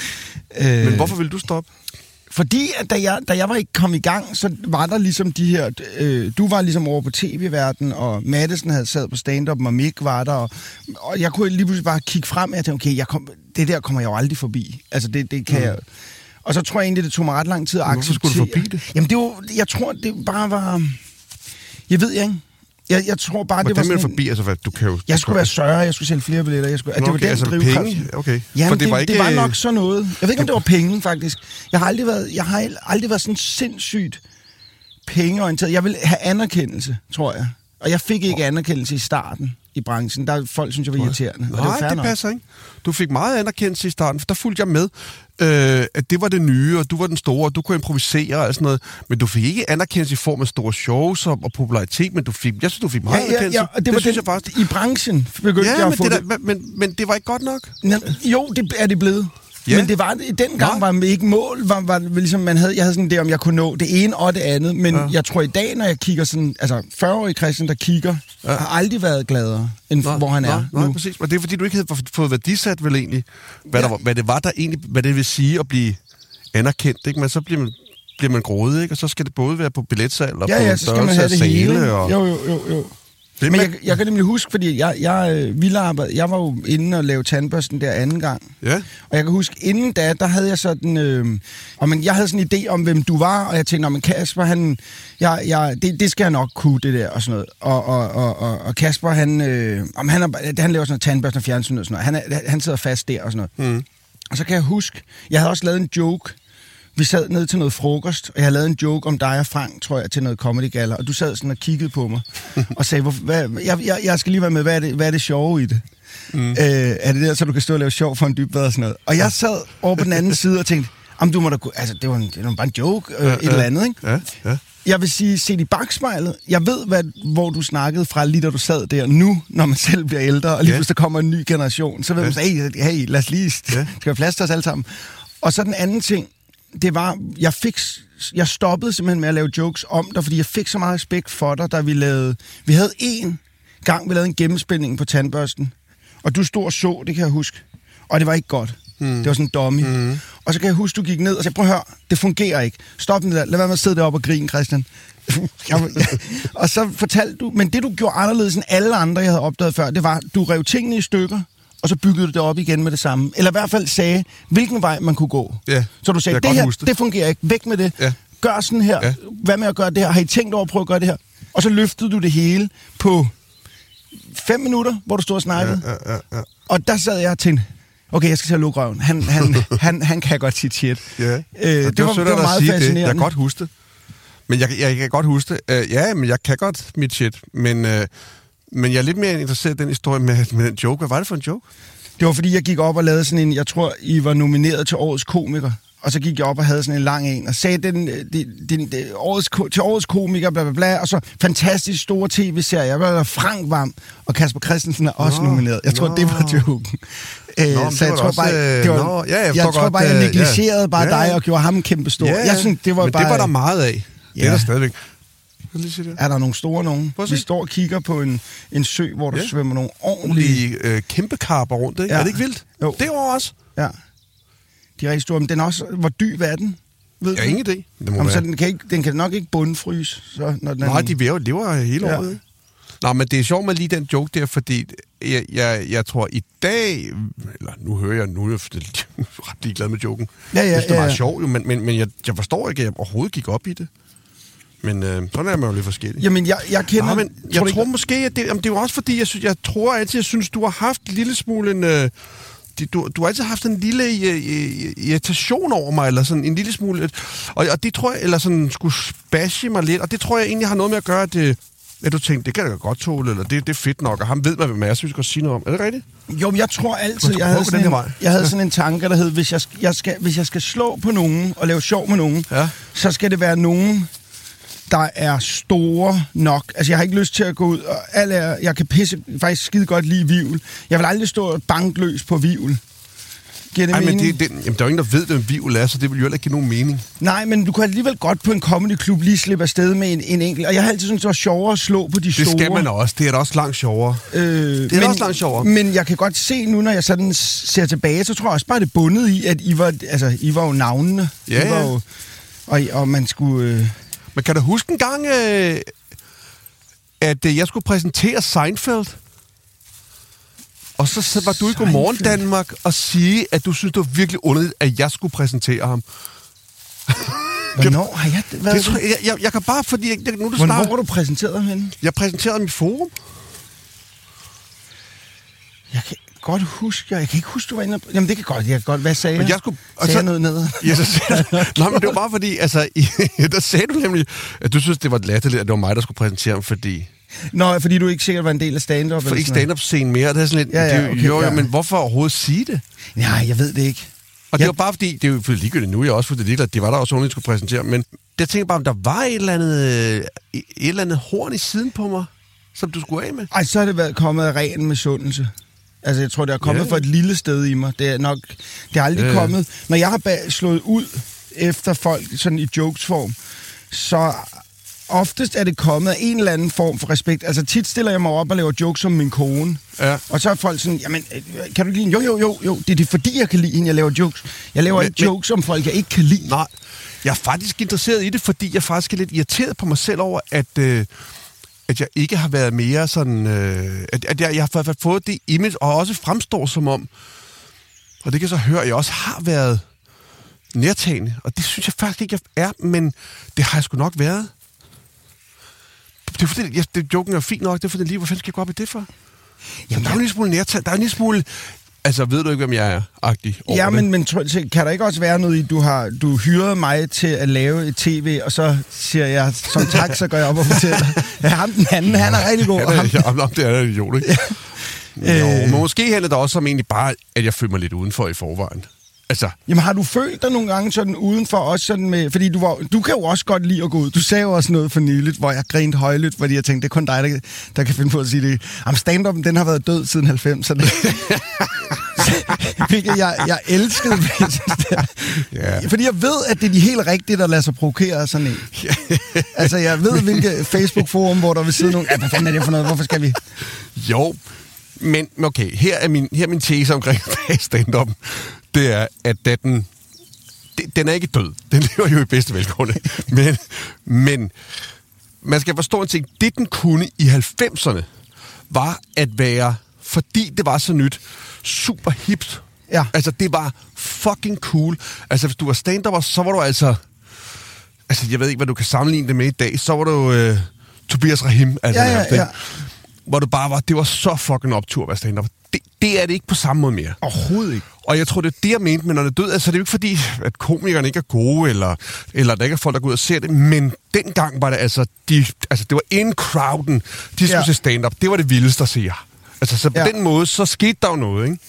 Men hvorfor ville du stoppe? Fordi at da jeg var kom i gang, så var der ligesom de her... du var ligesom over på tv-verden, og Madison havde sad på stand-up, og Mick var der, og jeg kunne lige pludselig bare kigge frem, og jeg tænkte, okay, det der kommer jeg jo aldrig forbi. Altså, det kan jeg... Og så tror jeg egentlig, det tog mig ret lang tid at acceptere... Hvorfor skulle du forbi det? Jamen, jeg tror, det bare var... Jeg ved ikke. Jeg tror bare, det var sådan... forbi? Altså, hvad, du kan jo... Jeg skulle være større, jeg skulle sælge flere billetter, det var den altså penge? Okay. Jamen, det var nok sådan noget. Jeg ved ikke, om det var penge, faktisk. Jeg har aldrig været sådan sindssygt pengeorienteret. Jeg vil have anerkendelse, tror jeg. Og jeg fik ikke anerkendelse i starten i branchen. Der folk synes jeg var irriterende. Nej, det passer ikke. Du fik meget anerkendelse i starten, for der fulgte jeg med, at det var det nye, og du var den store, og du kunne improvisere og sådan noget. Men du fik ikke anerkendelse i form af store shows og popularitet, men jeg synes, du fik meget anerkendelse. Ja, og det var synes jeg faktisk. I branchen begyndte jeg at få det. Men det var ikke godt nok. Jo, det er det blevet. Yeah. Men det var dengang var ikke mål, var ligesom jeg havde sådan det, om jeg kunne nå det ene og det andet, men jeg tror i dag, når jeg kigger sådan, altså 40-årige Christian, der kigger, har aldrig været gladere, end hvor han er nu. Nej, præcis. Og det er fordi, du ikke havde fået værdisat vel egentlig, hvad det var der egentlig, hvad det vil sige at blive anerkendt, ikke? Men så bliver man grådig, ikke? Og så skal det både være på billetsalg og på så skal man have det hele. Og... Jo. Men jeg kan nemlig huske, fordi jeg var jo inde og lave tandbørsten der anden gang. Ja. Og jeg kan huske, inden da, der havde jeg sådan... jeg havde sådan en idé om, hvem du var, og jeg tænkte, men Kasper, det skal jeg nok kunne, det der, og sådan noget. Og Kasper, han laver sådan noget tandbørsten og fjernsyn og sådan noget. Han sidder fast der og sådan noget. Mm. Og så kan jeg huske, jeg havde også lavet en joke. Vi sad ned til noget frokost, og jeg havde lavet en joke om dig og Frank, tror jeg, til noget comedy gala, og du sad sådan og kiggede på mig og sagde, jeg skal lige være med, hvad er det sjove i det? Er det der, så du kan stå og lave sjov for en dybbad og sådan noget? Og jeg sad over på den anden side og tænkte, du må da kunne, altså det var bare en joke, et eller andet, ikke? Ja. Jeg vil sige, set i bagspejlet, jeg ved, hvor du snakkede fra, lige da du sad der. Nu, når man selv bliver ældre, og lige pludselig kommer en ny generation, så vil man sige, hey, lad os lige, skal vi plads til os alle sammen? Og så den anden ting, det var, jeg stoppede simpelthen med at lave jokes om dig, fordi jeg fik så meget respekt for dig, da vi havde en gang, vi lavede en gennemspilning på tandbørsten, og du stod og så, det kan jeg huske, og det var ikke godt. Det var sådan en dummy. Og så kan jeg huske, du gik ned og sagde, prøv at høre, det fungerer ikke. Stop den der, lad være med at sidde deroppe og grine, Christian. Og så fortalte du, men det du gjorde anderledes end alle andre, jeg havde opdaget før, det var, du rev tingene i stykker, og så byggede du det op igen med det samme. Eller i hvert fald sagde, hvilken vej man kunne gå. Ja, så du sagde, det her, det fungerer ikke. Væk med det. Ja. Gør sådan her. Ja. Hvad med at gøre det her? Har I tænkt over at prøve at gøre det her? Og så løftede du det hele på 5 minutter, hvor du stod og snakkede. Ja. Og der sad jeg og tænkte, okay, jeg skal til at lukke røven. Han kan godt sige shit. Ja. Det var meget fascinerende. Jeg kan godt huske det. Men jeg kan godt huske det. Men jeg kan godt mit shit. Men jeg er lidt mere interesseret i den historie med den joke. Hvad var det for en joke? Det var, fordi jeg gik op og lavede sådan en... Jeg tror, I var nomineret til årets komiker. Og så gik jeg op og havde sådan en lang en, og sagde til årets komiker, bla bla bla, og så fantastisk store tv-serier. Jeg var Frank Vam, og Kasper Christensen er også nomineret. Jeg tror, det var joken. Så jeg tror bare, jeg negligerede dig og gjorde ham kæmpe stor. Jeg synes, det var men bare... det var der meget af. Det er der stadigvæk. Er der nogle store nogen? Vi står og kigger på en sø, hvor der svømmer nogle ordentlige... kæmpe karper rundt, ikke? Ja. Er det ikke vildt? Jo. Det var også. Ja. De er rigtig store, men den er også... Hvor dyb er den? Ved jeg ingen idé. Så den kan nok ikke bundfryse. Så, når den nej, de lever hele året, ikke? Nå, men det er sjovt med lige den joke der, fordi jeg tror i dag... Eller nu hører jeg, nu er jeg ret ligeglad med joken. Det var sjovt, men jeg forstår ikke, at jeg overhovedet gik op i det. Men sådan er man jo lidt forskellig. Jamen, jeg kender... Nå, men jeg tror måske, at det er jo også fordi, jeg synes, du har haft en lille smule en... Du har altid haft en lille irritation over mig, eller sådan en lille smule... Og det tror jeg, eller sådan skulle bashe mig lidt, og det tror jeg egentlig har noget med at gøre, at du tænkte, det kan jeg da godt tåle, eller det er fedt nok, og ham ved man, hvad jeg synes, jeg skal sige noget om. Er det rigtigt? Jo, men jeg tror altid, jeg havde sådan en tanke, der hed, hvis jeg skal slå på nogen og lave sjov med nogen, så skal det være nogen, der er store nok. Altså, jeg har ikke lyst til at gå ud, og jeg kan faktisk skide godt lide Vivl. Jeg vil aldrig stå bankløs på Vivl. Giver det mening? Men der er jo ingen, der ved, hvem Vivl er, så det vil jo heller ikke give nogen mening. Nej, men du kan alligevel godt på en comedyklub lige slippe afsted med en enkelt. Og jeg har altid syntes, det var sjovere at slå på de store. Det skal man også. Det er da også langt sjovere. Også langt sjovere. Men jeg kan godt se nu, når jeg sådan ser tilbage, så tror jeg også bare, det er bundet i, at I var jo navnene. Ja, I var jo, og man skulle... Men kan du huske en gang, at jeg skulle præsentere Seinfeld? Og så var du i Godmorgen Danmark og sige, at du synes, det var virkelig underligt, at jeg skulle præsentere ham. Hvornår har jeg det? Jeg kan bare, fordi... Hvor har du præsenteret ham henne? Jeg præsenterede ham i Forum. Jeg kan godt huske... Jeg kan ikke huske, du var inde... Jamen, det kan godt. Hvad sagde jeg? Jeg skulle... Sagde jeg noget ned? Ja, så sagde nej, men det var bare fordi... Altså, der sagde du nemlig, at du synes, det var latterligt, at det var mig, der skulle præsentere ham, fordi... Nå, fordi du ikke sikkert var en del af stand-up? For ikke stand-up-scene mere. Det er sådan lidt... Okay, men hvorfor overhovedet sige det? Nej, jeg ved det ikke. Og det var bare fordi... Det er jo ligegyldigt nu, jeg også fordi det var der også nogen, jeg skulle præsentere. Men jeg tænkte bare, om der var et eller andet horn i siden på mig, som du skulle af med. Ej, så har det været kommet af ren misundelse. Altså, jeg tror, det er kommet fra et lille sted i mig. Det er aldrig kommet... Når jeg har slået ud efter folk sådan i jokesform, så oftest er det kommet af en eller anden form for respekt. Altså, tit stiller jeg mig op og laver jokes om min kone. Ja. Og så er folk sådan, jamen, kan du ikke lide hende? Jo. Det er fordi, jeg kan lide hende, jeg laver jokes. Jeg laver ikke jokes om folk, jeg ikke kan lide. Nej, jeg er faktisk interesseret i det, fordi jeg faktisk er lidt irriteret på mig selv over, at at jeg ikke har været mere sådan... at jeg har fået det image, og også fremstår som om, og det kan så høre, at jeg også har været nærtagende, og det synes jeg faktisk ikke, jeg er, men det har jeg sgu nok været. Det er fordi, joken er fint nok, det er fordi, hvor fanden skal jeg gå op i det for? Jamen, der er jo en lille smule nærtagende, der er en lille smule... Altså, ved du ikke, hvem jeg er? Agtig ja, men kan der ikke også være noget i, du hyrede mig til at lave et tv, og så siger jeg, som tak, så går jeg op og fortæller. Ja, ham den anden, han er rigtig god. Det er idiot, ikke? Ja. Men måske handler det også om egentlig bare, at jeg føler mig lidt udenfor i forvejen. Altså. Jamen, har du følt dig nogle gange sådan udenfor også sådan med... Fordi du kan jo også godt lide at gå ud. Du sagde jo også noget for nyligt, hvor jeg grinte højlydt, fordi jeg tænkte, det er kun dig, der kan finde på at sige det. Jamen, stand-up'en, den har været død siden 90'erne. Hvilket jeg elskede. Yeah. Fordi jeg ved, at det er de helt rigtige, der lader sig provokere af sådan en. Altså, jeg ved, hvilke Facebook-forum, hvor der vil sidde nogen... Hvad fanden er det for noget? Hvorfor skal vi... Jo, men okay, her er min tese omkring stand-up'en. Det er, at den er ikke død. Den lever jo i bedste velgående. Men man skal forstå en ting. Det, den kunne i 90'erne, var at være, fordi det var så nyt, super hipt. Ja. Altså, det var fucking cool. Altså, hvis du var stand-upper, så var du altså, jeg ved ikke, hvad du kan sammenligne det med i dag. Så var du Tobias Rahim. Altså, ja. Hvor du bare var, det var så fucking optur at være stand-upper. Det er det ikke på samme måde mere. Overhovedet ikke. Og jeg tror, det er det, jeg mente, men når det er død, altså det er jo ikke fordi, at komikerne ikke er gode, eller der ikke er folk, der går ud og ser det, men dengang var det altså, det var in crowden, de skulle se stand-up. Det var det vildeste at se. Altså, så på den måde, så skete der jo noget, ikke?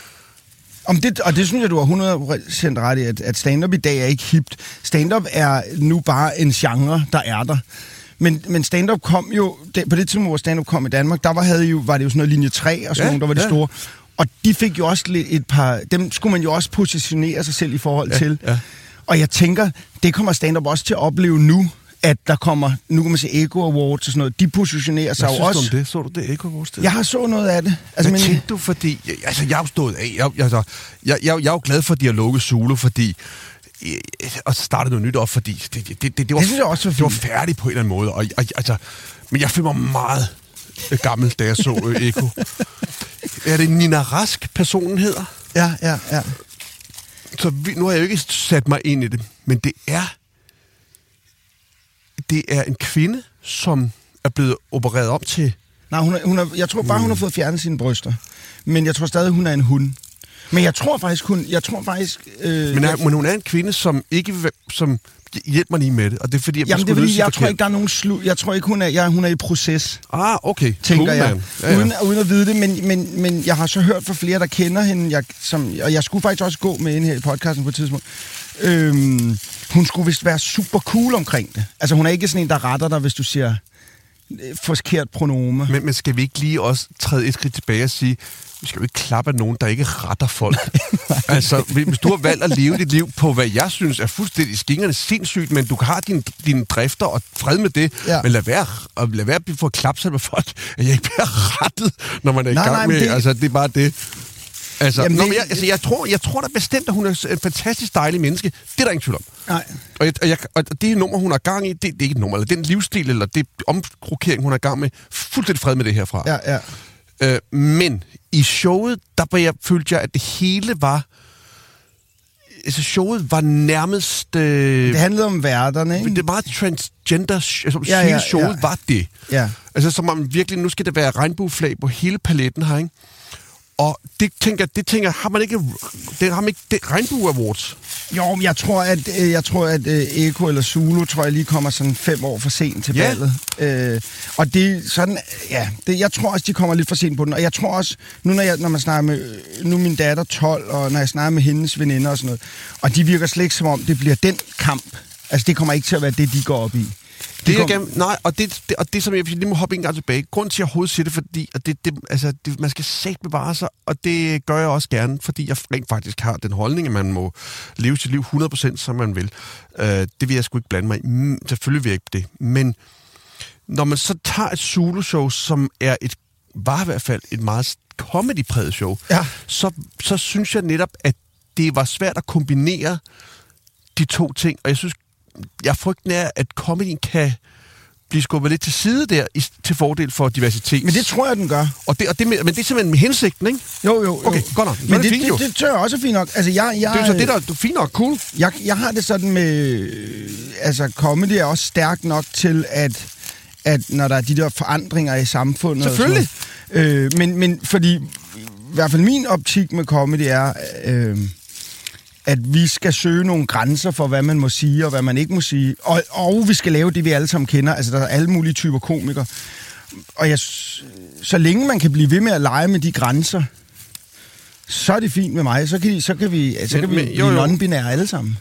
Og det synes jeg, du har 100% ret i, at stand-up i dag er ikke hipt. Stand-up er nu bare en genre, der er der. Men stand-up kom jo, på det tidspunkt, hvor stand-up kom i Danmark, der var det jo sådan noget linje 3 og sådan nogle, der var det store. Og de fik jo også et par... Dem skulle man jo også positionere sig selv i forhold til. Ja. Og jeg tænker, det kommer stand-up også til at opleve nu, at der kommer... Nu kan man se Eko Awards og sådan noget. De positionerer sig jo også... Hvad synes du om det? Så du det Eko Awards? Jeg har så noget af det. Altså, hvad tænkte du? Fordi... Altså, jeg er jo stået af. Jeg er jo glad for, at de har lukket Zulu, fordi... Og så startede noget nyt op, fordi... Det var, synes jeg også var fint. Det var færdigt på en eller anden måde. Og men jeg føler mig meget gammel, da jeg så Eko. Er det Nina Rask, personen hedder? Ja. Så nu har jeg jo ikke sat mig ind i det, men det er en kvinde, som er blevet opereret om til... Nej, jeg tror bare, hun har fået fjernet sine bryster. Men jeg tror stadig, hun er en hund. Men jeg tror faktisk, men hun er en kvinde, som ikke som hjælper lige med det, og det er fordi, jeg tror ikke, der er nogen jeg tror ikke, hun er i proces. Okay. Tænker cool, jeg. Ja. Uden at vide det, men jeg har så hørt fra flere, der kender hende, og jeg skulle faktisk også gå med hende her i podcasten på et tidspunkt. Hun skulle vist være super cool omkring det. Altså, hun er ikke sådan en, der retter dig, hvis du siger forkert pronome. Men skal vi ikke lige også træde et skridt tilbage og sige, vi skal jo ikke klappe af nogen, der ikke retter folk. Altså, hvis du har valgt at leve dit liv på, hvad jeg synes er fuldstændig skingerne sindssygt, men du har dine drifter og fred med det, men lad være at få klapsat med folk, at jeg ikke bliver rettet, når man er i gang med. Altså, det er bare det. Altså, jeg tror da bestemt, at hun er en fantastisk dejlig menneske. Det er der ingen tvivl om. Nej. Og det nummer, hun har gang i, det er ikke et nummer, eller den livsstil, eller det omkrokering, hun har gang med, fuldstændig fred med det herfra. Ja. Men i showet, følte jeg, at det hele var... Altså, showet var nærmest... det handlede om værterne, ikke? Det var transgender... Hele showet var det. Ja. Altså, som om virkelig, nu skal der være regnbueflag på hele paletten her, ikke? Og det tænker har man ikke Regnbue Awards? Jo, jeg tror, at Eko eller Zulu, tror jeg lige kommer sådan 5 år for sent til ballet. Og det sådan, jeg tror også, de kommer lidt for sent på den. Og jeg tror også, når man snakker med, nu min datter 12, og når jeg snakker med hendes veninder og sådan noget, og de virker slet ikke som om, det bliver den kamp. Altså, det kommer ikke til at være det, de går op i. Det som jeg lige må hoppe en gang tilbage. Grunden til, at jeg overhovedet siger det, fordi at man skal sagt bevare sig, og det gør jeg også gerne, fordi jeg rent faktisk har den holdning, at man må leve sit liv 100%, som man vil. Det vil jeg sgu ikke blande mig i. Selvfølgelig vil jeg ikke det. Men når man så tager et Zulu-show, som var i hvert fald et meget comedy-præget show, så synes jeg netop, at det var svært at kombinere de to ting, og jeg synes, jeg frygter, at comedyen kan blive skubbet lidt til side der, til fordel for diversitet. Men det tror jeg, den gør. Men det er simpelthen med hensigten, ikke? Jo. Okay, godt nok. Men det tror jeg også er fint nok. Altså, det er så det, der er fint nok, cool. Jeg har det sådan med... altså, comedy er også stærkt nok til, at når der er de der forandringer i samfundet... Selvfølgelig. Men fordi... I hvert fald min optik med comedy er... at vi skal søge nogle grænser for, hvad man må sige og hvad man ikke må sige. Og vi skal lave det, vi alle sammen kender. Altså, der er alle mulige typer komikere. Og så længe man kan blive ved med at lege med de grænser, så er det fint med mig. Så kan vi blive non-binære alle sammen.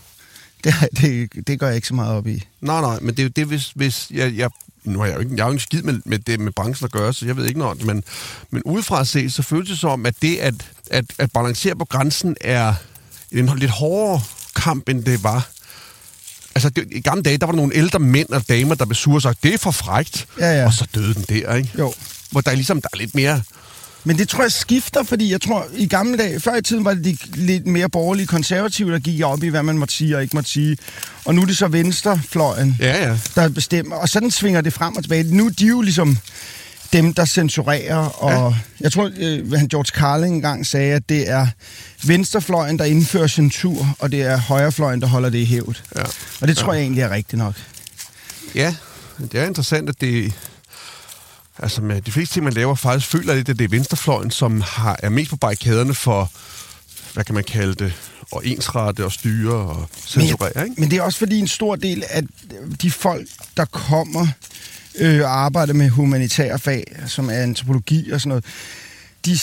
Det gør jeg ikke så meget op i. Nej, men det er jo det, hvis jeg nu har jeg jo ikke skid med det med branchen at gøre, så jeg ved ikke noget, men udefra at se, så føles det som, at det at balancere på grænsen er en lidt hårdere kamp, end det var. Altså, i gamle dage, der var der nogle ældre mænd og damer, der blev sure og sagt, det er for frækt, og så døde den der, ikke? Jo. Hvor der er lidt mere... Men det tror jeg skifter, fordi jeg tror, i gamle dage, før i tiden var det de lidt mere borgerlige konservative, der gik op i, hvad man måtte sige og ikke måtte sige. Og nu er det så venstrefløjen, der bestemmer. Og sådan svinger det frem og tilbage. Nu er de jo ligesom dem, der censurerer. Og jeg tror, George Carlin engang sagde, at det er venstrefløjen, der indfører censur, og det er højrefløjen, der holder det i hævd. Ja. Og det tror jeg egentlig er rigtigt nok. Ja, det er interessant, at det... Altså med de fleste ting, man laver, faktisk føler lidt, at det er venstrefløjen, som er mest på barrikaderne for, hvad kan man kalde det, og ensrette og styre og censurere, ikke? Men det er også fordi en stor del af de folk, der kommer og arbejder med humanitære fag, som er antropologi og sådan noget, de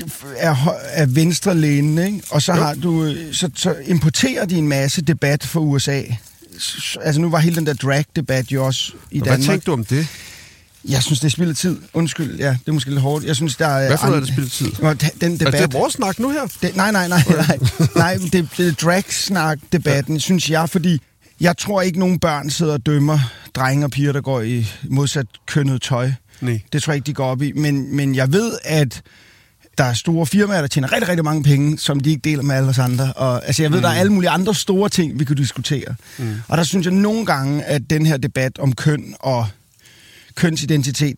er venstrelænende, ikke? Og så har du, så importerer de en masse debat fra USA. Altså nu var hele den der drag-debat jo også i Danmark. Hvad tænkte du om det? Jeg synes, det er spillet tid. Undskyld, ja, det er måske lidt hårdt. Jeg synes, der er... Hvad for noget er det spillet tid? Den debat... Er det vores snak nu her? Nej, det er drag-snak-debatten, synes jeg, fordi jeg tror ikke, nogen børn sidder og dømmer drenge og piger, der går i modsat kønnet tøj. Nej. Det tror jeg ikke, de går op i. Men jeg ved, at der er store firmaer, der tjener rigtig, rigtig mange penge, som de ikke deler med alle os andre. Og, altså, jeg ved, der er alle mulige andre store ting, vi kan diskutere. Og der synes jeg nogle gange, at den her debat om køn og kønsidentitet,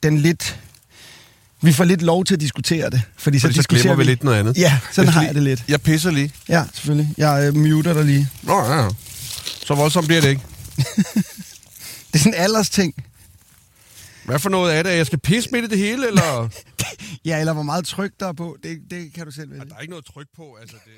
vi får lidt lov til at diskutere det. Fordi så glemmer vi lidt noget andet. Ja, sådan har jeg det lidt. Jeg pisser lige. Ja, selvfølgelig. Jeg muter dig lige. Nå, ja. Så voldsomt bliver det ikke. Det er sådan en alders ting. Hvad for noget er det? Jeg skal pisse midt i det hele, eller? Ja, eller hvor meget tryk der er på. Det kan du selv vælge. Der er ikke noget tryk på, altså det...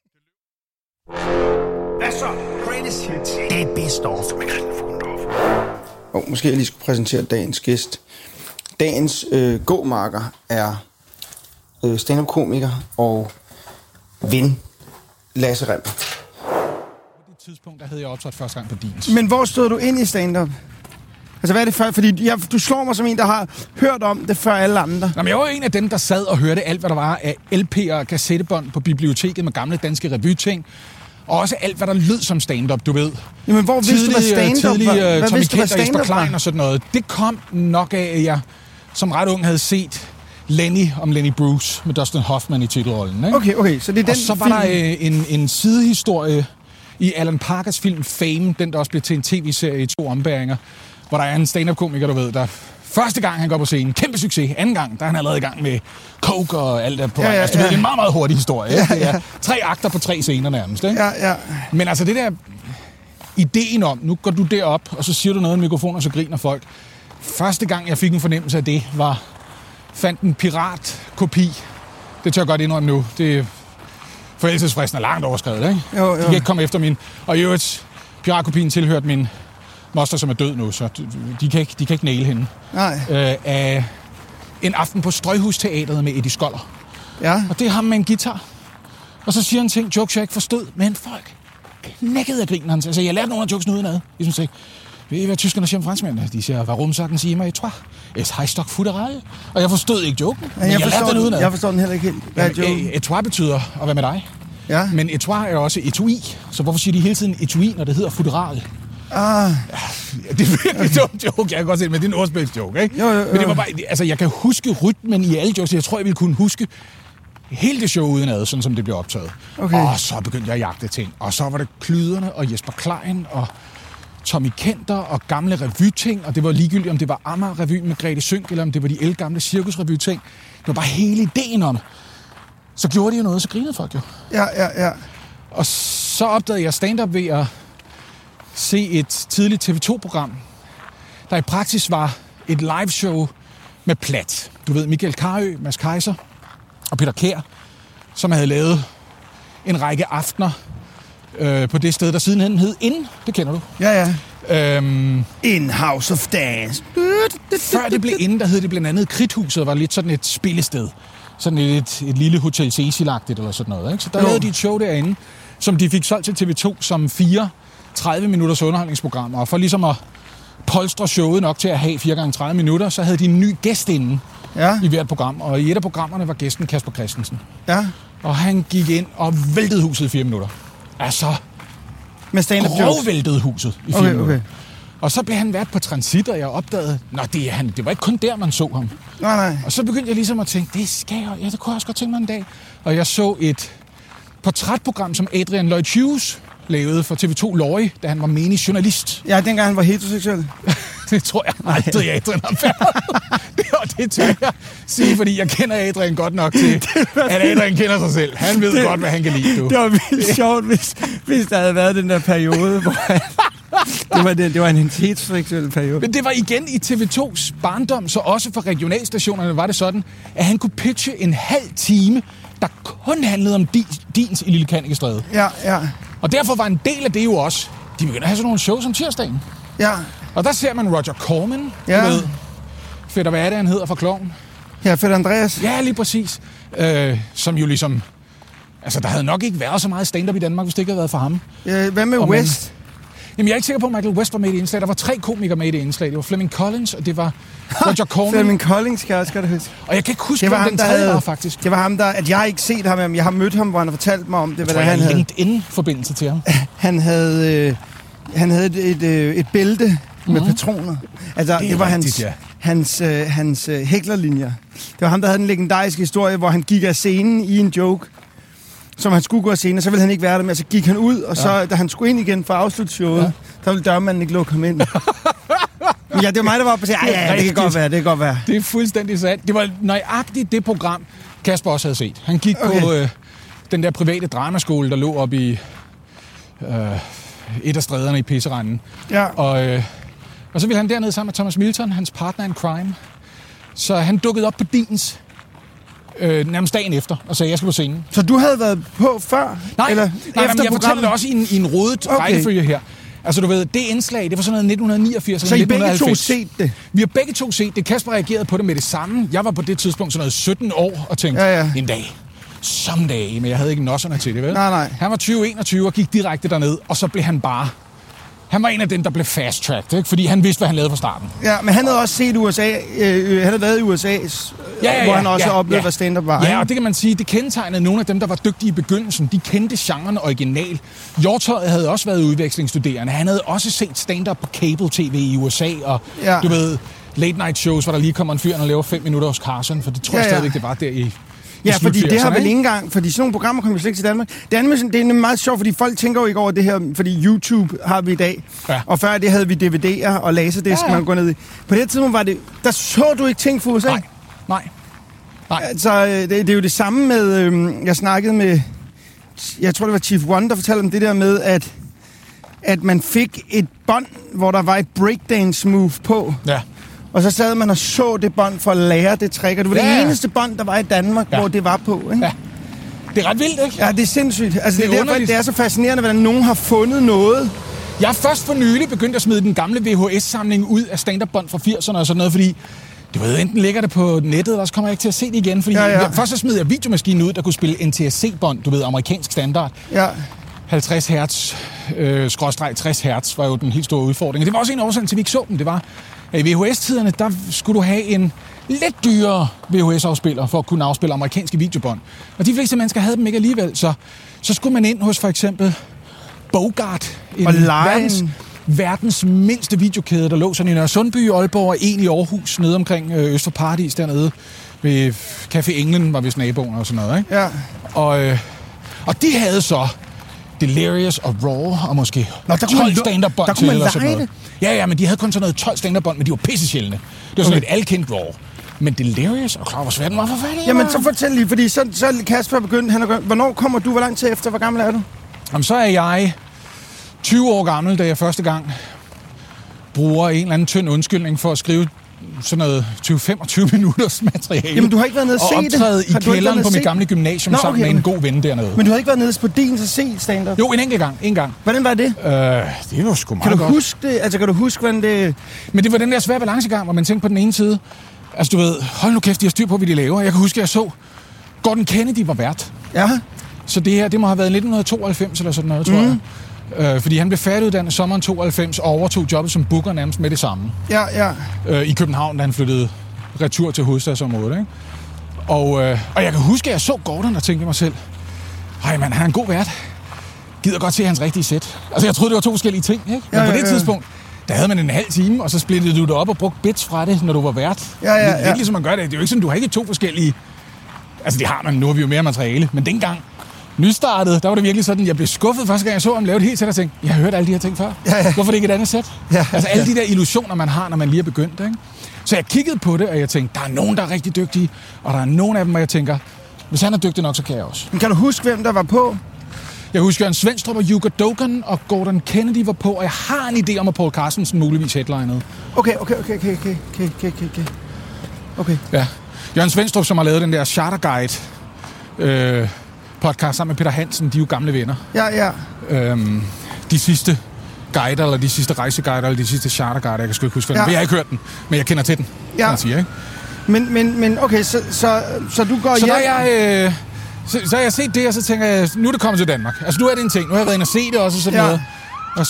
Hvad så? Greatest hits. Det er best of med Christian. Måske jeg lige skulle præsentere dagens gæst. Dagens gåmarker er stand-up-komiker og ven Lasse Rimmer. På det tidspunkt, der havde jeg optrådt første gang på Dins. Men hvor stod du ind i stand-up? Altså, hvad er det for? Fordi du slår mig som en, der har hørt om det før alle andre. Nå, men jeg var en af dem, der sad og hørte alt, hvad der var af LP'er og kassettebånd på biblioteket med gamle danske revyting. Og også alt, hvad der lød som stand-up, du ved. Jamen, hvor vidste du, hvad stand-up var? Hvad Tommy vidste du, hvad Kent og Jesper stand-up Klein var? og sådan noget. Det kom nok af, at jeg som ret ung havde set Lenny om Lenny Bruce med Dustin Hoffman i titelrollen. Ikke? Okay, så det er den og så var der en sidehistorie i Alan Parkers film Fame, den der også blev til en tv-serie i 2 ombæringer, hvor der er en stand-up-komiker, du ved, der første gang han går på scenen, kæmpe succes. Anden gang, der er han allerede i gang med coke og alt der på. Altså, det er en meget, meget hurtig historie. Ja. Det er 3 akter på 3 scener nærmest. Ikke? Ja. Men altså det der ideen om, nu går du derop, og så siger du noget i mikrofonen, og så griner folk. Første gang, jeg fik en fornemmelse af det, fandt en piratkopi. Det tør jeg godt indrømme nu. Det forældelsesfristen er langt overskredet, ikke? Jo. De kan ikke komme efter min. Og i øvrigt, piratkopien tilhørte min moster, som er død nu, så de kan ikke næle hende. Nej. Af en aften på Strøghusteatret med Eddie Skoller. Ja. Og det er ham med en guitar. Og så siger han ting, jokes jeg ikke forstod, men folk knækkede af grinen. Altså, jeg lærte nogle af jokesene udenad. Ligesom sagde, ved I hvad tyskerne siger om franskmændene? De siger, warum sagen Sie immer etwa? Es heißt doch Fuderal. Og jeg forstod ikke joken, men jeg lærte den udenad. Jeg forstår den heller ikke helt. Hvad er joken? Etwa betyder at være med dig. Ja. Men etwa er også etui. Så hvorfor siger de hele tiden etui, når det hedder Fuderal? Det er virkelig dumt joke, jeg kan godt se det, men det er en ordspilsjoke, ikke? Jo. Men det var bare, altså jeg kan huske rytmen i alle jokes, jeg tror, jeg ville kunne huske hele det show udenad, sådan som det blev optaget. Okay. Og så begyndte jeg at jagte ting, og så var det Klyderne og Jesper Klein og Tommy Kenter og gamle revyting, og det var ligegyldigt, om det var Amager-revy med Grete Synk, eller om det var de ældgamle cirkusrevy-ting. Det var bare hele ideen om. Så gjorde de jo noget, så grinede folk jo. Ja. Og så opdagede jeg stand-up ved at se et tidligt TV2-program, der i praksis var et liveshow med plat. Du ved, Michael Carøe, Mads Kaiser og Peter Kjær, som havde lavet en række aftener på det sted, der sidenhen hed Inn. Det kender du. Ja. In House of Dance. Før det blev Inn, der hed det blandt andet Kridthuset, var lidt sådan et spillested. Sådan et lille Hotel Cecil-agtigt eller sådan noget. Ikke? Så der lavede de et show derinde, som de fik solgt til TV2 som 4 30-minutters underholdningsprogrammer. Og for ligesom at polstre showet nok til at have 4 gange 30 minutter, så havde de en ny gæst inde i hvert program. Og i et af programmerne var gæsten Kasper Christensen. Ja. Og han gik ind og væltede huset i 4 minutter. Altså, med stand-up jokes? Væltede huset i 4 minutter. Og så blev han vært på Transit, og jeg opdagede, det var ikke kun der, man så ham. Nej. Og så begyndte jeg ligesom at tænke, det kunne jeg også godt tænke mig en dag. Og jeg så et portrætprogram, som Adrian Lloyd Hughes lavede for TV2 Lorry, da han var menig journalist. Ja, dengang han var heteroseksuel. Det tror jeg aldrig, Adrian har været. Det tør jeg sige, fordi jeg kender Adrian godt nok til, at Adrian kender sig selv. Han ved godt, hvad han kan lide, du. Det var vildt sjovt, hvis der havde været den der periode, hvor det var en heteroseksuel periode. Men det var igen i TV2's barndom, så også for regionalstationerne var det sådan, at han kunne pitche en halv time, der kun handlede om Dins i Lille Kannikestræde. Ja. Og derfor var en del af det jo også, de begyndte at have sådan nogle shows om tirsdagen. Ja. Og der ser man Roger Corman, med Fætter, hvad er det, han hedder for Klovn? Ja, Fætter Andreas. Ja, lige præcis. Som jo ligesom... Altså, der havde nok ikke været så meget stand-up i Danmark, hvis det ikke havde været for ham. Ja, hvad med West? Jamen, jeg er ikke sikker på, at Michael West var med i det indslag. Der var 3 komikere med i det indslag. Det var Fleming Collins, og det var Roger Corman. Fleming Collins, kan jeg også godt huske. Og jeg kan ikke huske, hvem den tredje var, faktisk. Det var ham, at jeg har ikke set ham, men jeg har mødt ham, hvor han har fortalt mig om det. Jeg havde LinkedIn-forbindelse til ham. Han havde et bælte med patroner. Altså, det var rigtigt, hans hæklerlinjer. Det var ham, der havde den legendariske historie, hvor han gik af scenen i en joke, som han skulle gå af scenen, og så ville han ikke være der med, så gik han ud, og så, da han skulle ind igen for at afslutte showet, der ville dørmanden ikke lukke ham ind. Ja, det var mig, der var på at sige, det kan godt være. Det er fuldstændig sandt. Det var nøjagtigt det program, Kasper også havde set. Han gik på den der private dramaskole, der lå oppe i et af stræderne i Pisseranden. Ja. Og så ville han derned sammen med Thomas Milton, hans partner in crime. Så han dukkede op på Dins nærmest dagen efter, og sagde, jeg skal på scenen. Så du havde været på før? Nej, eller men jeg fortæller det også i en rodet rækkefølge her. Altså du ved, det indslag, det var sådan noget 1989 eller 1990. Så I begge to set det? Vi har begge to set det. Kasper reagerede på det med det samme. Jeg var på det tidspunkt sådan noget 17 år og tænkte, en dag, someday, men jeg havde ikke nosserne til det, vel? Nej. Han var 20-21 og gik direkte derned, og så blev han bare... Han var en af dem, der blev fast-tracked, ikke? Fordi han vidste, hvad han lavede fra starten. Ja, men han havde også set USA. Han havde været i USA, hvor han også oplevede, hvad stand-up var. Ja, og det kan man sige, det kendetegnede nogle af dem, der var dygtige i begyndelsen. De kendte genren original. Hjortøj havde også været udvekslingsstuderende. Han havde også set stand-up på cable-tv i USA, og du ved, late night shows, hvor der lige kommer en fyr, og laver 5 minutter hos Carson, for det tror jeg stadigvæk, det var der i... Ja, fordi det har vel ikke engang, fordi sådan nogle programmer kommer slet ikke til Danmark. Det er meget sjovt, fordi folk tænker jo ikke over det her, fordi YouTube har vi i dag, og før det havde vi DVD'er og laserdisk, man går ned i. På det tidspunkt var det, der så du ikke ting for USA. Nej. Altså, det er jo det samme med, jeg snakkede med, jeg tror det var Chief One, der fortalte om det der med, at man fik et bånd, hvor der var et breakdance move på. Ja. Og så sad man og så det bånd for at lære det trick. Og det var det eneste bånd, der var i Danmark, hvor det var på. Ikke? Ja. Det er ret vildt, ikke? Ja, det er sindssygt. Altså, det er derfor, underligt. det er så fascinerende, hvordan nogen har fundet noget. Jeg har først for nylig begyndt at smide den gamle VHS-samling ud af stand-up-bånd fra 80'erne og sådan noget, fordi du ved, enten ligger det på nettet, eller så kommer jeg ikke til at se det igen. Fordi først så smed jeg videomaskinen ud, der kunne spille NTSC-bånd, du ved, amerikansk standard. Ja. 50 hertz, skråstreg 60 hertz var jo den helt store udfordring. Det var også en årsag til, vi ikke så dem. Det var, at i VHS-tiderne, der skulle du have en lidt dyrere VHS-afspiller for at kunne afspille amerikanske videobånd. Og de fleste mennesker havde dem ikke alligevel, så skulle man ind hos for eksempel Bogart, verdens mindste videokæde, der lå sådan i Nørresundby i Aalborg og en i Aarhus, nede omkring Øst for Paradis dernede ved Café Englen, var vist naboen og sådan noget, ikke? Ja. Og de havde så Delirious og Raw, og måske Nå, 12 stand-up-bånd til, eller sådan leje noget. Ja, men de havde kun sådan noget 12 stand-up-bånd, men de var pissesjældne. Det var sådan et alkendt Raw. Men Delirious, og klar, hvor svært den var for fanden. Jamen, så fortæl lige, fordi så Kasper begyndt, hvornår kommer du, hvor lang tid efter, hvor gammel er du? Jamen, så er jeg 20 år gammel, da jeg første gang bruger en eller anden tynd undskyldning for at skrive sådan noget 20-25 minutters materiale. Jamen, du har ikke været nede og se det? Og optræde i kælderen på mit gamle gymnasium sammen med en god ven dernede. Men du har ikke været nede på din så se stand-up? Jo, en enkelt gang. Hvordan var det? Det var sgu meget godt. Kan du huske det? Altså, kan du huske, hvordan det... Men det var den der svære balancegang, hvor man tænkte på den ene side, altså du ved, hold nu kæft, de har styr på, hvad de laver. Jeg kan huske, at jeg så Gordon Kennedy var vært. Ja. Så det her, det må have været 1992 eller sådan noget, tror jeg. Fordi han blev færdiguddannet sommeren 92 og overtog jobbet som booker nærmest med det samme. Ja. I København, da han flyttede retur til hovedstadsområdet, ikke? Og jeg kan huske, at jeg så Gordon og tænkte mig selv, hej mand, han er en god vært. Gider godt se hans rigtige sæt. Altså jeg troede, det var 2 forskellige ting, ikke? Men på det tidspunkt, der havde man en halv time, og så splittede du det op og brugte bits fra det, når du var vært. Det er ikke ligesom man gør det. Det er jo ikke sådan, du har ikke 2 forskellige... Altså det har man, nu har vi jo mere materiale. Men dengang nystartet, der var det virkelig sådan, jeg blev skuffet første gang, jeg så ham lave et helt sæt, og tænkte, jeg har hørt alle de her ting før. Hvorfor er det ikke et andet sæt? Altså alle de der illusioner, man har, når man lige er begyndt, ikke? Så jeg kiggede på det, og jeg tænkte, der er nogen, der er rigtig dygtige, og der er nogen af dem, hvor jeg tænker, hvis han er dygtig nok, så kan jeg også. Men kan du huske, hvem der var på? Jeg husker, Jørgen Svendstrup og Hugo Dogan og Gordon Kennedy var på, og jeg har en idé om, at Paul Carstensen muligvis headlinede. Okay. Ja. Jørgen Svendstrup, som har lavet den der Charter Guide podcast sammen med Peter Hansen, de er jo gamle venner. Ja. De sidste guider, eller de sidste rejseguider, eller de sidste charter guider, jeg kan sgu ikke huske, jeg har ikke hørt den, men jeg kender til den, kan man sige, ikke? Men okay, så du går hjem... Så har jeg set det, og så tænker jeg, nu er det kommet til Danmark. Altså, nu er det en ting. Nu har jeg været inde og se det også, og sådan noget. Og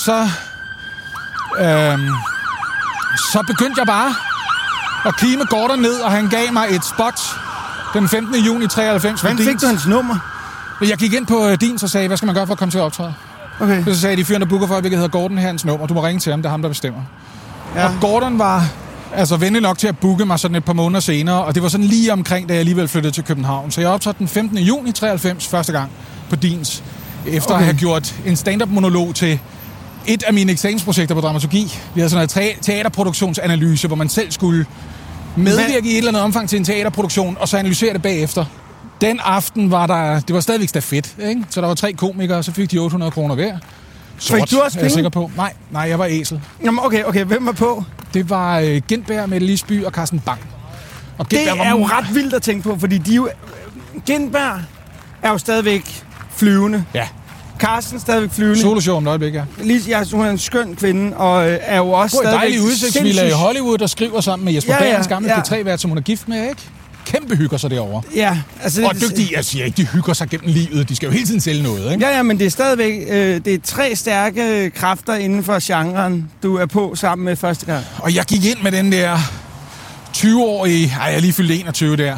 så begyndte jeg bare at kime Gordon ned, og han gav mig et spot den 15. juni 93. Hvordan fik du hans nummer? Jeg gik ind på Dins og sagde, hvad skal man gøre for at komme til at optræde? Okay. Så sagde de, fyren der booker for, hvilket hedder Gordon, her hans nummer. Du må ringe til ham, det er ham, der bestemmer. Ja. Og Gordon var venlig nok til at booke mig sådan et par måneder senere, og det var sådan lige omkring, da jeg alligevel flyttede til København. Så jeg optrådte den 15. juni 93 første gang på Dins, efter at have gjort en stand-up-monolog til et af mine eksamensprojekter på dramaturgi. Vi havde sådan en teaterproduktionsanalyse, hvor man selv skulle medvirke i et eller andet omfang til en teaterproduktion, og så analysere det bagefter. Den aften var det var stadigvæk stafet, ikke? Så der var 3 komikere, og så fik de 800 kroner hver. Fik du også penge? Er jeg sikker på. Nej, jeg var æsel. Jamen okay, hvem var på? Det var Gintberg, Mette Lisby og Carsten Bang. Og det er jo ret vildt at tænke på, fordi de jo... Gintberg er jo stadigvæk flyvende. Ja. Carsten stadigvæk flyvende. Soloshow om et øjeblik, ja. Hun er en skøn kvinde, og er jo også stadigvæk... dejlig udsigtsvilla i Hollywood, der skriver sammen med Jesper Bergens gamle P3-vært, som hun er gift med, ikke? Kæmpe hygger sig derovre. Ja, altså... Og dygtige, jeg siger ikke, de hygger sig gennem livet. De skal jo hele tiden sælge noget, ikke? Ja, men det er stadigvæk... det er 3 stærke kræfter inden for genren, du er på sammen med første gang. Og jeg gik ind med den der 20-årige... jeg lige fyldte 21 der.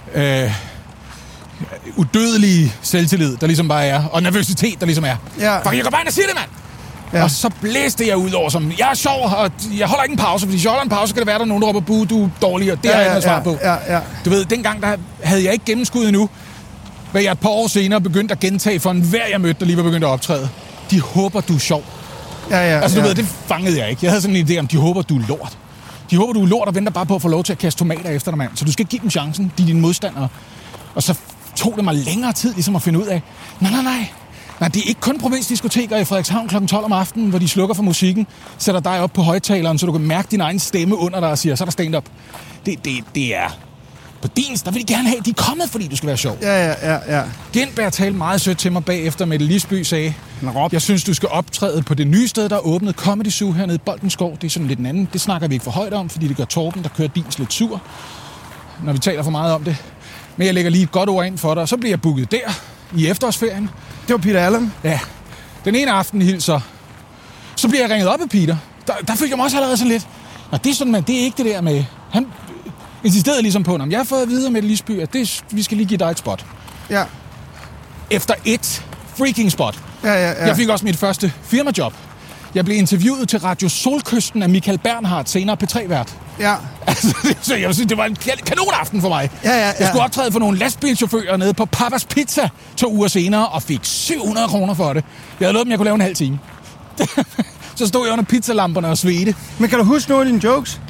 Udødelige selvtillid, der ligesom bare er. Og nervøsitet, der ligesom er. Ja. Fuck, jeg går bare ind og siger det, mand! Ja. Og så blæste jeg ud over som, jeg er sjov, og jeg holder ikke en pause, fordi hvis jeg holder en pause, kan det være, der nogen, der råber, buh, du er dårlig, og det har jeg ikke noget svar på. Ja. Du ved, dengang der havde jeg ikke gennemskud endnu, hvad jeg et par år senere begyndte at gentage for enhver, jeg mødte, der lige var begyndt at optræde. De håber, du er sjov. Altså, du ved, det fangede jeg ikke. Jeg havde sådan en idé om, de håber, du er lort. De håber, du er lort og venter bare på at få lov til at kaste tomater efter dig, mand. Så du skal give dem chancen, de er dine modstandere. Og så tog det mig længere tid ligesom at finde ud af, nej, det er ikke kun provinsdiskoteker i Frederikshavn kl. 12 om aftenen, hvor de slukker for musikken, sætter dig op på højtaleren, så du kan mærke din egen stemme under dig og siger, så er der stand-up. Det er... På Dins, der vil de gerne have, de er kommet, fordi du skal være sjov. Ja. Gintberg talte meget sødt til mig bagefter, Mette Lisby sagde, jeg synes, du skal optræde på det nye sted, der er åbnet, Comedy Zoo hernede i Boldenskov. Det er sådan lidt en anden. Det snakker vi ikke for højt om, fordi det gør Torben, der kører Dins lidt sur, når vi taler for meget om det. Men jeg lægger lige et godt ord ind for dig, og så bliver jeg booket der i efterårsferien. Det var Peter Allen? Ja. Den ene aften hilser. Så bliver jeg ringet op af Peter. Der fik jeg mig også allerede sådan lidt. Og det er sådan, det er ikke det der med... Han insisterede ligesom på, at jeg har fået at vide med Lisby, at vi skal lige give dig et spot. Ja. Efter et freaking spot. Ja. Jeg fik også mit første firmajob. Jeg blev interviewet til Radio Solkysten af Michael Bernhardt, senere P3-vært. Ja. Altså, så jeg synes, det var en kanonaften for mig. Ja. Jeg skulle optræde for nogle lastbilchauffører nede på Papas Pizza 2 uger senere, og fik 700 kroner for det. Jeg havde lovet dem, jeg kunne lave en halv time. Så stod jeg under pizzalamperne og svedte. Men kan du huske nogle af dine jokes?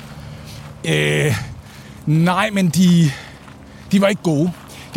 Nej, men de var ikke gode.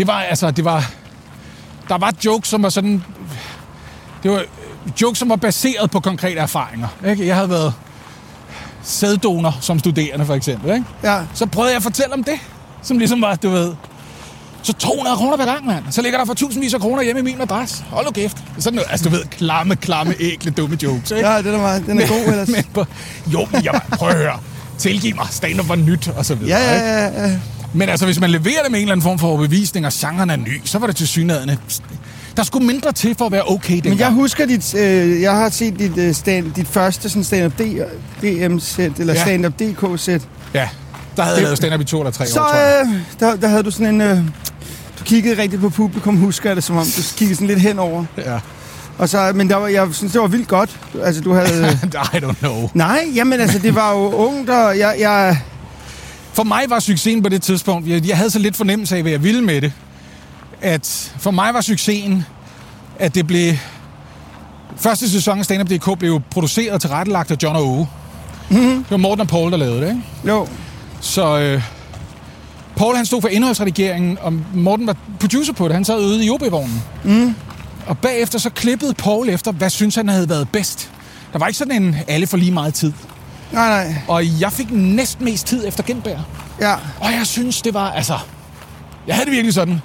Der var jokes, som var sådan... Det var jokes, som var baseret på konkrete erfaringer. Ikke? Jeg havde været sæddonor som studerende, for eksempel. Ikke? Ja. Så prøvede jeg at fortælle om det, som ligesom var, du ved... Så 200 kroner per gang, mand. Så ligger der for tusindvis af kroner hjemme i min madras. Hold nu kæft. Sådan noget, altså du ved, klamme, ækle, dumme jokes, ikke? Ja, den er god ellers. Men prøv at høre. Tilgiv mig, stand-up var nyt, og så videre. Ja. Men altså, hvis man leverer det med en eller anden form for overbevisning, og genren er ny, så var det tilsyneladende... Der skulle mindre til for at være okay dengang. Men jeg husker jeg har set dit første sådan stand-up DM-sæt, eller stand-up DK-sæt. Ja, der havde jeg lavet stand-up i 2 eller 3 år, så, tror jeg. Der havde du sådan en... du kiggede rigtig på publikum, husker jeg det, som om du kiggede sådan lidt henover. Ja. Og så, men jeg synes, det var vildt godt. Altså, du havde... I don't know. Nej, jamen altså, det var jo ungt, og jeg... For mig var succesen på det tidspunkt, jeg havde så lidt fornemmelse af, hvad jeg ville med det, at for mig var succesen, at det blev... Første sæson af Stand Up DK blev produceret og tilrettelagt af John og Åge. Mm-hmm. Det var Morten og Paul, der lavede det, ikke? Jo. Så Paul, han stod for indholdsredigeringen, og Morten var producer på det. Han sad ude i OB-vognen. Mm. Og bagefter så klippede Paul efter, hvad synes han havde været bedst. Der var ikke sådan en alle for lige meget tid. Nej. Og jeg fik næsten mest tid efter Gindberg. Ja. Og jeg synes, det var, altså... Jeg havde det virkelig sådan...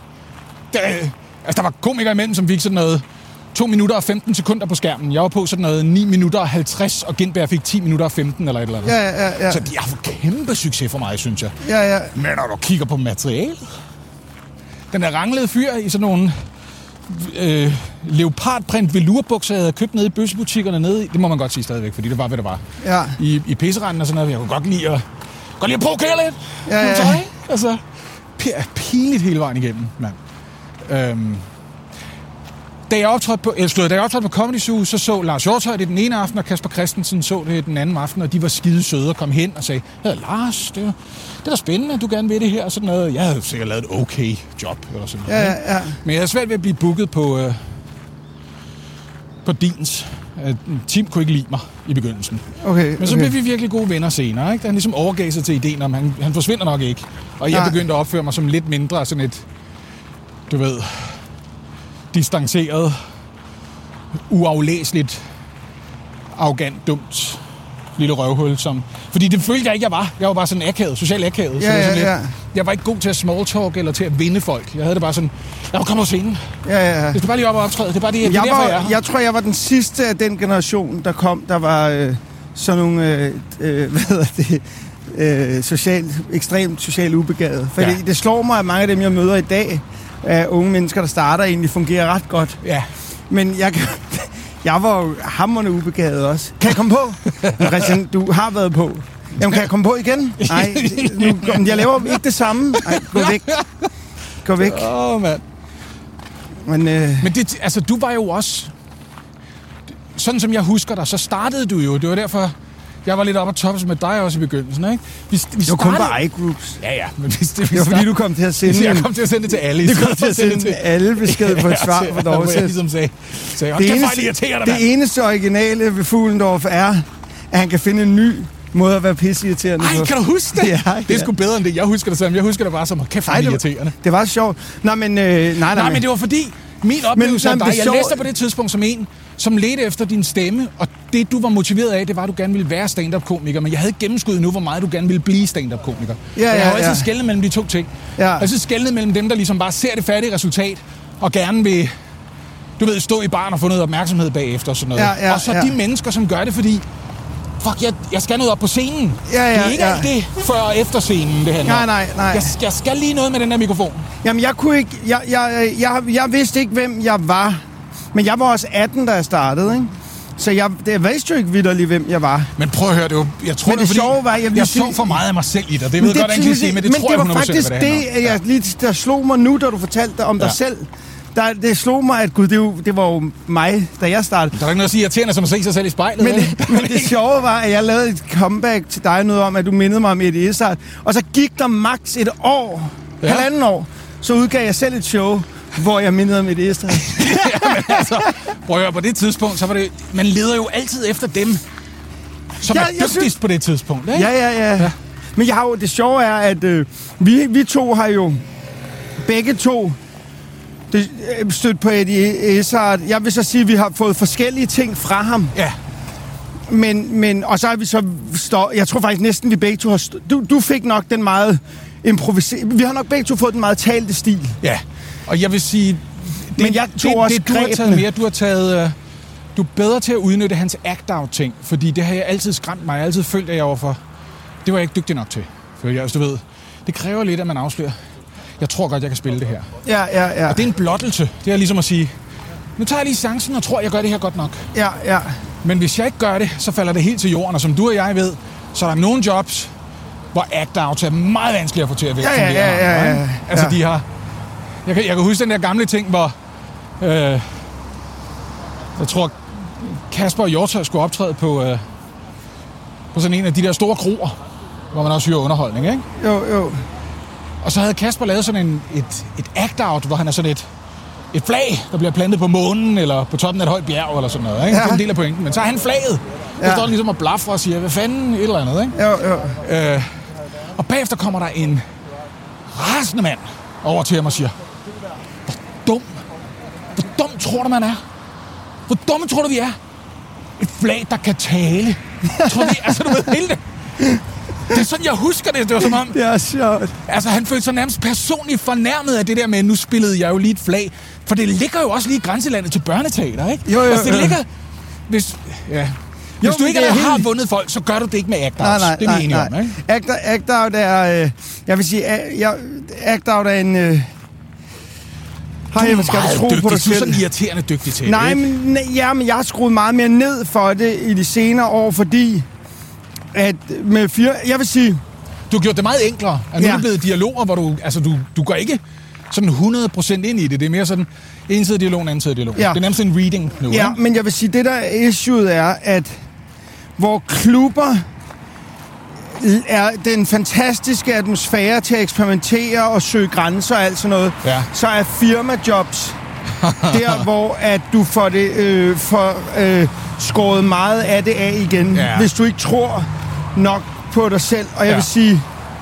der var komikere imellem, som fik sådan noget 2 minutter og 15 sekunder på skærmen. Jeg var på sådan noget 9 minutter og 50, og Gindberg fik 10 minutter og 15 eller et eller andet. Ja. Så de har fået kæmpe succes for mig, synes jeg. Ja. Men når du kigger på materialet... Den der ranglede fyr i sådan nogle... leopardprint velurbukser, jeg havde købt nede i bøssebutikkerne nede i. Det må man godt sige stadigvæk, fordi det var, hvad det var. Ja. I pisseranden og sådan noget. Jeg kunne godt lide at provokere lidt. Ja. Altså, pinligt hele vejen igennem, mand. Da jeg optrådte på Comedy Zoo, så Lars Hjortøj det den ene aften, og Kasper Christensen så det den anden aften, og de var skide søde og kom hen og sagde, Lars, det er da spændende, at du gerne vil det her, og sådan noget. Jeg havde sikkert lavet et okay job, eller sådan noget. Ja. Men jeg havde svært ved at blive booket på Dins. Tim kunne ikke lide mig i begyndelsen. Okay. Men så blev vi virkelig gode venner senere, ikke? Da han ligesom overgav sig til ideen om, han forsvinder nok ikke. Og jeg begyndte at opføre mig som lidt mindre, sådan et, du ved, distanceret, uaflæseligt, arrogant, dumt lille røvhul, fordi det følte jeg ikke, jeg var. Jeg var bare sådan akavet, socialt akavet. Ja. Jeg var ikke god til at small talk eller til at vinde folk. Jeg havde det bare sådan, jeg var kommet på scenen. Ja. Det skal bare lige op og optræde. Det er bare det, jeg tror, jeg var den sidste af den generation, der var sådan nogle, ekstremt socialt ubegavet. For det slår mig, at mange af dem, jeg møder i dag, af unge mennesker, der starter, egentlig fungerer ret godt. Ja. Men jeg var jo hamrende ubegavet også. Kan jeg komme på? Christian, du har været på. Jamen, kan jeg komme på igen? Nej, jeg laver ikke det samme. Nej, gå væk. Mand. Men det, altså, du var jo også... Sådan som jeg husker dig, så startede du jo. Det var derfor, jeg var lidt oppe at toppe med dig også i begyndelsen, ikke? Vi det var kun på iGroups. Ja. Men det var fordi, du kom til at sende... Jeg kom til at sende det til alle. Du kom til at sende alle besked på et svar for Dorset. Jeg ligesom sagde det eneste originale ved Fuglendorf er, at han kan finde en ny måde at være pisseirriterende på. Ej, kan du huske det? Ja. Det er sgu bedre end det. Jeg husker det sammen. Jeg husker det bare som, kæft, irriterende. Det var sjovt. Nej, men det var fordi, min oplevelse af dig, jeg læste på det tidspunkt som en, som ledte efter din stemme, og det, du var motiveret af, det var, at du gerne ville være stand-up-komiker, men jeg havde ikke gennemskuddet nu, hvor meget du gerne ville blive stand-up-komiker. Jeg har altid skelnet mellem de to ting. Jeg har altid skelnet mellem dem, der ligesom bare ser det færdige resultat, og gerne vil, du ved, stå i baren og få noget opmærksomhed bagefter og sådan noget. Og så de mennesker, som gør det, fordi jeg skal noget op på scenen. Det er ikke alt det før og efter scenen, det handler. Nej. Jeg skal lige noget med den der mikrofon. Jamen, jeg kunne ikke... Jeg vidste ikke, hvem jeg var. Men jeg var også 18, da jeg startede, ikke? Så jeg vidste jo ikke vitterligt, hvem jeg var. Men prøv at høre, jeg tror, det var, jeg så for meget af mig selv i dig. Det ved jeg godt, ikke sige, men det tror jeg 100%, faktisk det, der slog mig nu, da du fortalte om dig selv. det slog mig, at gud, det var jo mig, da jeg startede. Der er ikke noget at sige irriterende, som at se sig selv i spejlet. Men det sjove var, at jeg lavede et comeback til dig, noget om, at du mindede mig om Eddie Izzard. Og så gik der maks et år, halvanden år, så udgav jeg selv et show, hvor jeg mindede om Eddie Izzard. Jamen altså, prøv at høre, på det tidspunkt, så var det... Man leder jo altid efter dem, som er dygtigst på det tidspunkt, ikke? Ja. Men det sjove er, at vi to har jo begge to stødt på Eddie Izzard. Jeg vil så sige, at vi har fået forskellige ting fra ham. Ja. Men og så har vi så jeg tror faktisk næsten, vi begge to har... Du fik nok den meget improviserede... Vi har nok begge to fået den meget talte stil. Ja, og jeg vil sige... Men jeg tog også du har taget mere. Du er bedre til at udnytte hans act-out-ting, fordi det har jeg altid skræmt mig. Jeg har altid følt, at jeg var for... Det var jeg ikke dygtig nok til. For jeg, du ved, det kræver lidt, at man afslører. Jeg tror godt, jeg kan spille det her. Ja. Og det er en blottelse. Det er ligesom at sige, nu tager jeg lige chancen og tror, jeg gør det her godt nok. Ja. Men hvis jeg ikke gør det, så falder det helt til jorden. Og som du og jeg ved, så er der nogle jobs, hvor act-out er meget vanskeligt at få til at virke. Ja. Altså, de har... Jeg kan huske den der gamle ting, hvor... jeg tror, Kasper og Hjortøj skulle optræde på sådan en af de der store kroer, hvor man også hyrer underholdning, ikke? Jo. Og så havde Kasper lavet sådan et act-out, hvor han er sådan et flag, der bliver plantet på månen, eller på toppen af et højt bjerg, eller sådan noget, ikke? Ja. Det er en del af pointen. Men så er han flaget. Der står ligesom og blaffer og siger, hvad fanden, et eller andet, ikke? Jo. Og bagefter kommer der en rasende mand over til ham og siger, hvor dum tror du, man er? Hvor dumme tror du, vi er? Et flag, der kan tale. Tror du, altså, du ved hele det. Det er sådan, jeg husker det. Det var som om... Det er sjovt. Altså, han følte sig nærmest personligt fornærmet af det der med, nu spillede jeg jo lige et flag. For det ligger jo også lige i grænselandet til børneteater, ikke? Jo. Altså, det ligger... Hvis du ikke har vundet folk, så gør du det ikke med act-outs. Nej, det er vi enige om, ikke? Act-out er... jeg vil sige, act-out er en... Du er meget dygtig. Du er sådan irriterende dygtig til det. Men jeg har skruet meget mere ned for det i de senere år, fordi at med jeg vil sige... Du har gjort det meget enklere. Nu er det blevet dialoger, hvor du går ikke sådan 100% ind i det. Det er mere sådan en side dialog, en anden side dialog. Ja. Det er nærmest en reading nu. Ja, men jeg vil sige, det der issue er, at hvor klubber er den fantastiske atmosfære til at eksperimentere og søge grænser og alt sådan noget, så er firmajobs der, hvor at du får det skåret meget af det af igen, hvis du ikke tror nok på dig selv. Og jeg vil sige,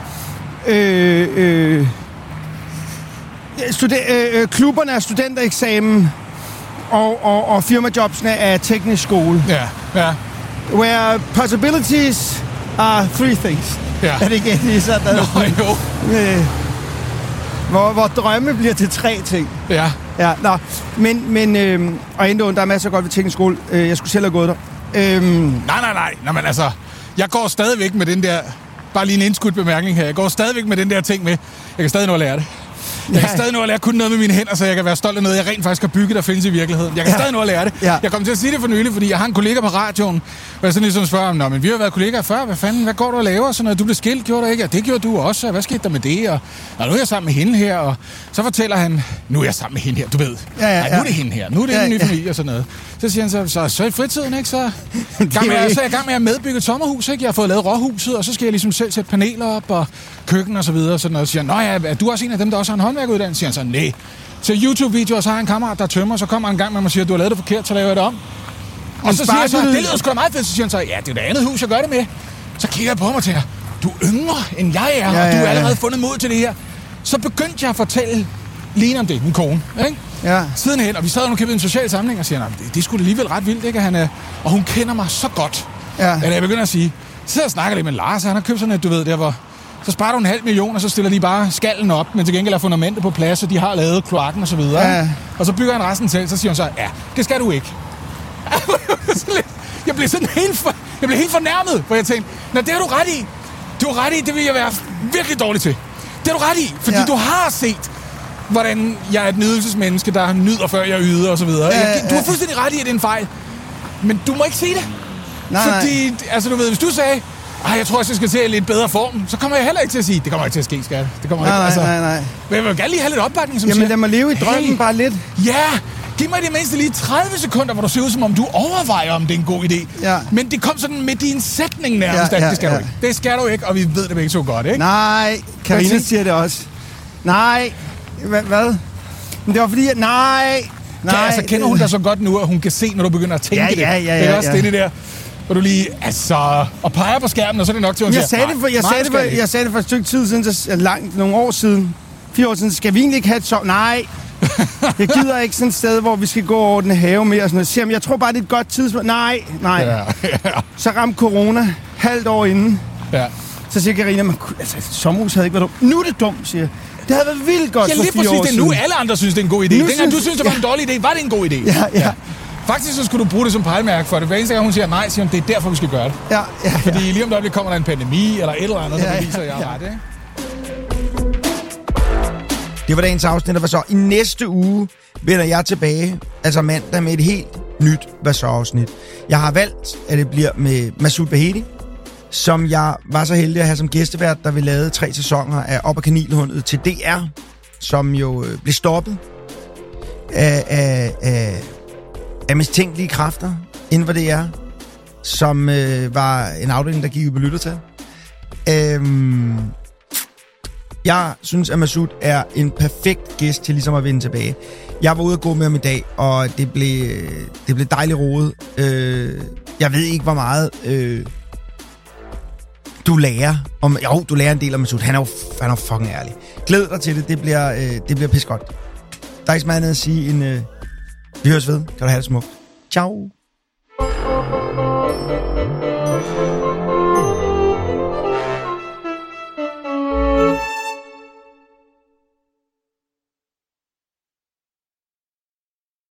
klubberne er studentereksamen, og firmajobsene er teknisk skole. Ja. Where possibilities are three things. Ja. Er det ikke egentlig sådan? Hvor drømme bliver til 3 ting. Ja. Men og endnu, der er masser af godt ved teknisk skole. Jeg skulle selv have gået der. Nej, men altså, jeg går stadigvæk med den der, bare lige en indskudt bemærkning her, jeg går stadigvæk med den der ting med, jeg kan stadig nå at lære det. Jeg kan stadig nå at lære kun noget med mine hænder, så jeg kan være stolt af noget, jeg rent faktisk har bygget, der findes i virkeligheden. Jeg kan stadig nå at lære det. Jeg kom til at sige det for nylig, fordi jeg har en kollega på radioen, hvor jeg sådan ligesom spørger ham, men vi har været kollegaer før, hvad går du og laver? Sådan noget, du blev skilt, gjorde du ikke? Ja, det gjorde du også, hvad skete der med det? Og nu er jeg sammen med hende her, og så fortæller han, nu er jeg sammen med hende her, du ved. Nej, nu er det hende her, nu er det en ny familie og sådan noget. Så siger han så i fritiden, ikke? Så er jeg i gang med at medbygge et sommerhus, ikke? Jeg har fået lavet råhuset, og så skal jeg ligesom selv sætte paneler op og køkken og så videre. Sådan noget. Så siger han, er du også en af dem, der også har en håndværkeruddannelse? Siger han så, nej. Til YouTube-videoer, så har jeg en kammerat, der tømmer, så kommer han en gang med mig og siger, du har lavet det forkert, så laver jeg det om. Og så siger jeg så, det lyder sgu da meget fedt. Så siger han så, ja, det er det andet hus, jeg gør det med. Så kigger jeg på ham og tænker, du er yngre end jeg er, og du har allerede fundet mod til det her. Så begyndte jeg at fortælle Lene om det, min kone, ikke? Ja. Sidenhen, og vi sad og kæmpede en social samling og siger, det er sgu da alligevel ret vildt, ikke? Han er, og hun kender mig så godt, at jeg begynder at sige, så sidder og snakker lidt med Lars, han har købt sådan et, du ved, der hvor så sparer du 500.000, og så stiller de bare skallen op, men til gengæld er fundamentet på plads, og de har lavet kloakken og så videre. Ja. Og så bygger han resten selv, så siger hun så, ja, det skal du ikke. Jeg blev helt fornærmet, for jeg tænkte, det har du ret i. Du har ret i, det vil jeg være virkelig dårlig til. Det har du ret i, fordi du har set, hvordan jeg er et nydelsesmenneske, der nyder før jeg yder og så videre. Du har fuldstændig ret i, at det er en fejl, men du må ikke sige det. Fordi, altså du ved, hvis du sagde, jeg tror også, jeg skal til lidt bedre form. Så kommer jeg heller ikke til at sige, det kommer ikke til at ske, skat. Det kommer ikke, Nej. Men jeg vil gerne lige have lidt opbakning, som Jamen lad mig leve i drømmen bare lidt. Ja, giv mig det mindste lige 30 sekunder, hvor du ser ud, som om du overvejer, om det er en god idé. Ja. Men det kom sådan midt i en sætning nærmest, at det skal du ikke. Det skal du ikke, og vi ved det begge så godt, ikke? Nej, Karina siger det også. Nej, hvad? Men det var fordi, nej. Altså, kender hun dig så godt nu, at hun kan se, når du begynder at tænke det? Ja. Det er også det der, hvor du lige, og peger på skærmen, og så er det nok til, at hun jeg sagde det for et stykke tid siden, nogle år siden, 4 år siden, skal vi egentlig ikke have et sov? Nej, jeg gider ikke sådan et sted, hvor vi skal gå over den have mere og sådan noget. Jeg tror bare, det er et godt tidspunkt. Nej. Ja. Så ramte corona halvt år inden. Ja. Så siger Karina, sommerhus havde ikke været dumt. Nu er det dumt, siger jeg. Det havde været vildt godt for 4 år siden. Ja, lige præcis. Det er nu, alle andre synes, det er en god idé. Dengang du synes, det var en dårlig idé, var det en god idé? Ja. Faktisk så skulle du bruge det som pejlemærke for det. Hver eneste gang hun siger nej, siger hun, det er derfor, vi skal gøre det. Ja. Fordi lige om der kommer der en pandemi eller et eller andet, der viser, at jeg har ret, ikke? Det var dagens afsnit, og så i næste uge vender jeg tilbage, altså mandag, med et helt nyt Hvad-så-afsnit. Jeg har valgt, at det bliver med Masoud Vahedi, som jeg var så heldig at have som gæstevært, da vi lavede 3 sæsoner af Op- og Kanilhundet til DR, som jo blev stoppet af mistænkelige kræfter inden for DR, som var en afdeling, der gik ud på lyttertal. Jeg synes, at Masoud er en perfekt gæst til ligesom at vende tilbage. Jeg var ude at gå med ham i dag, og det blev dejligt rodet. Jeg ved ikke, hvor meget du lærer. Du lærer en del om Masoud. Han er jo fucking ærlig. Glæd dig til det. Det bliver pis godt. Der er ikke så meget andet at sige end... vi høres ved. Kan du have det smukt. Ciao.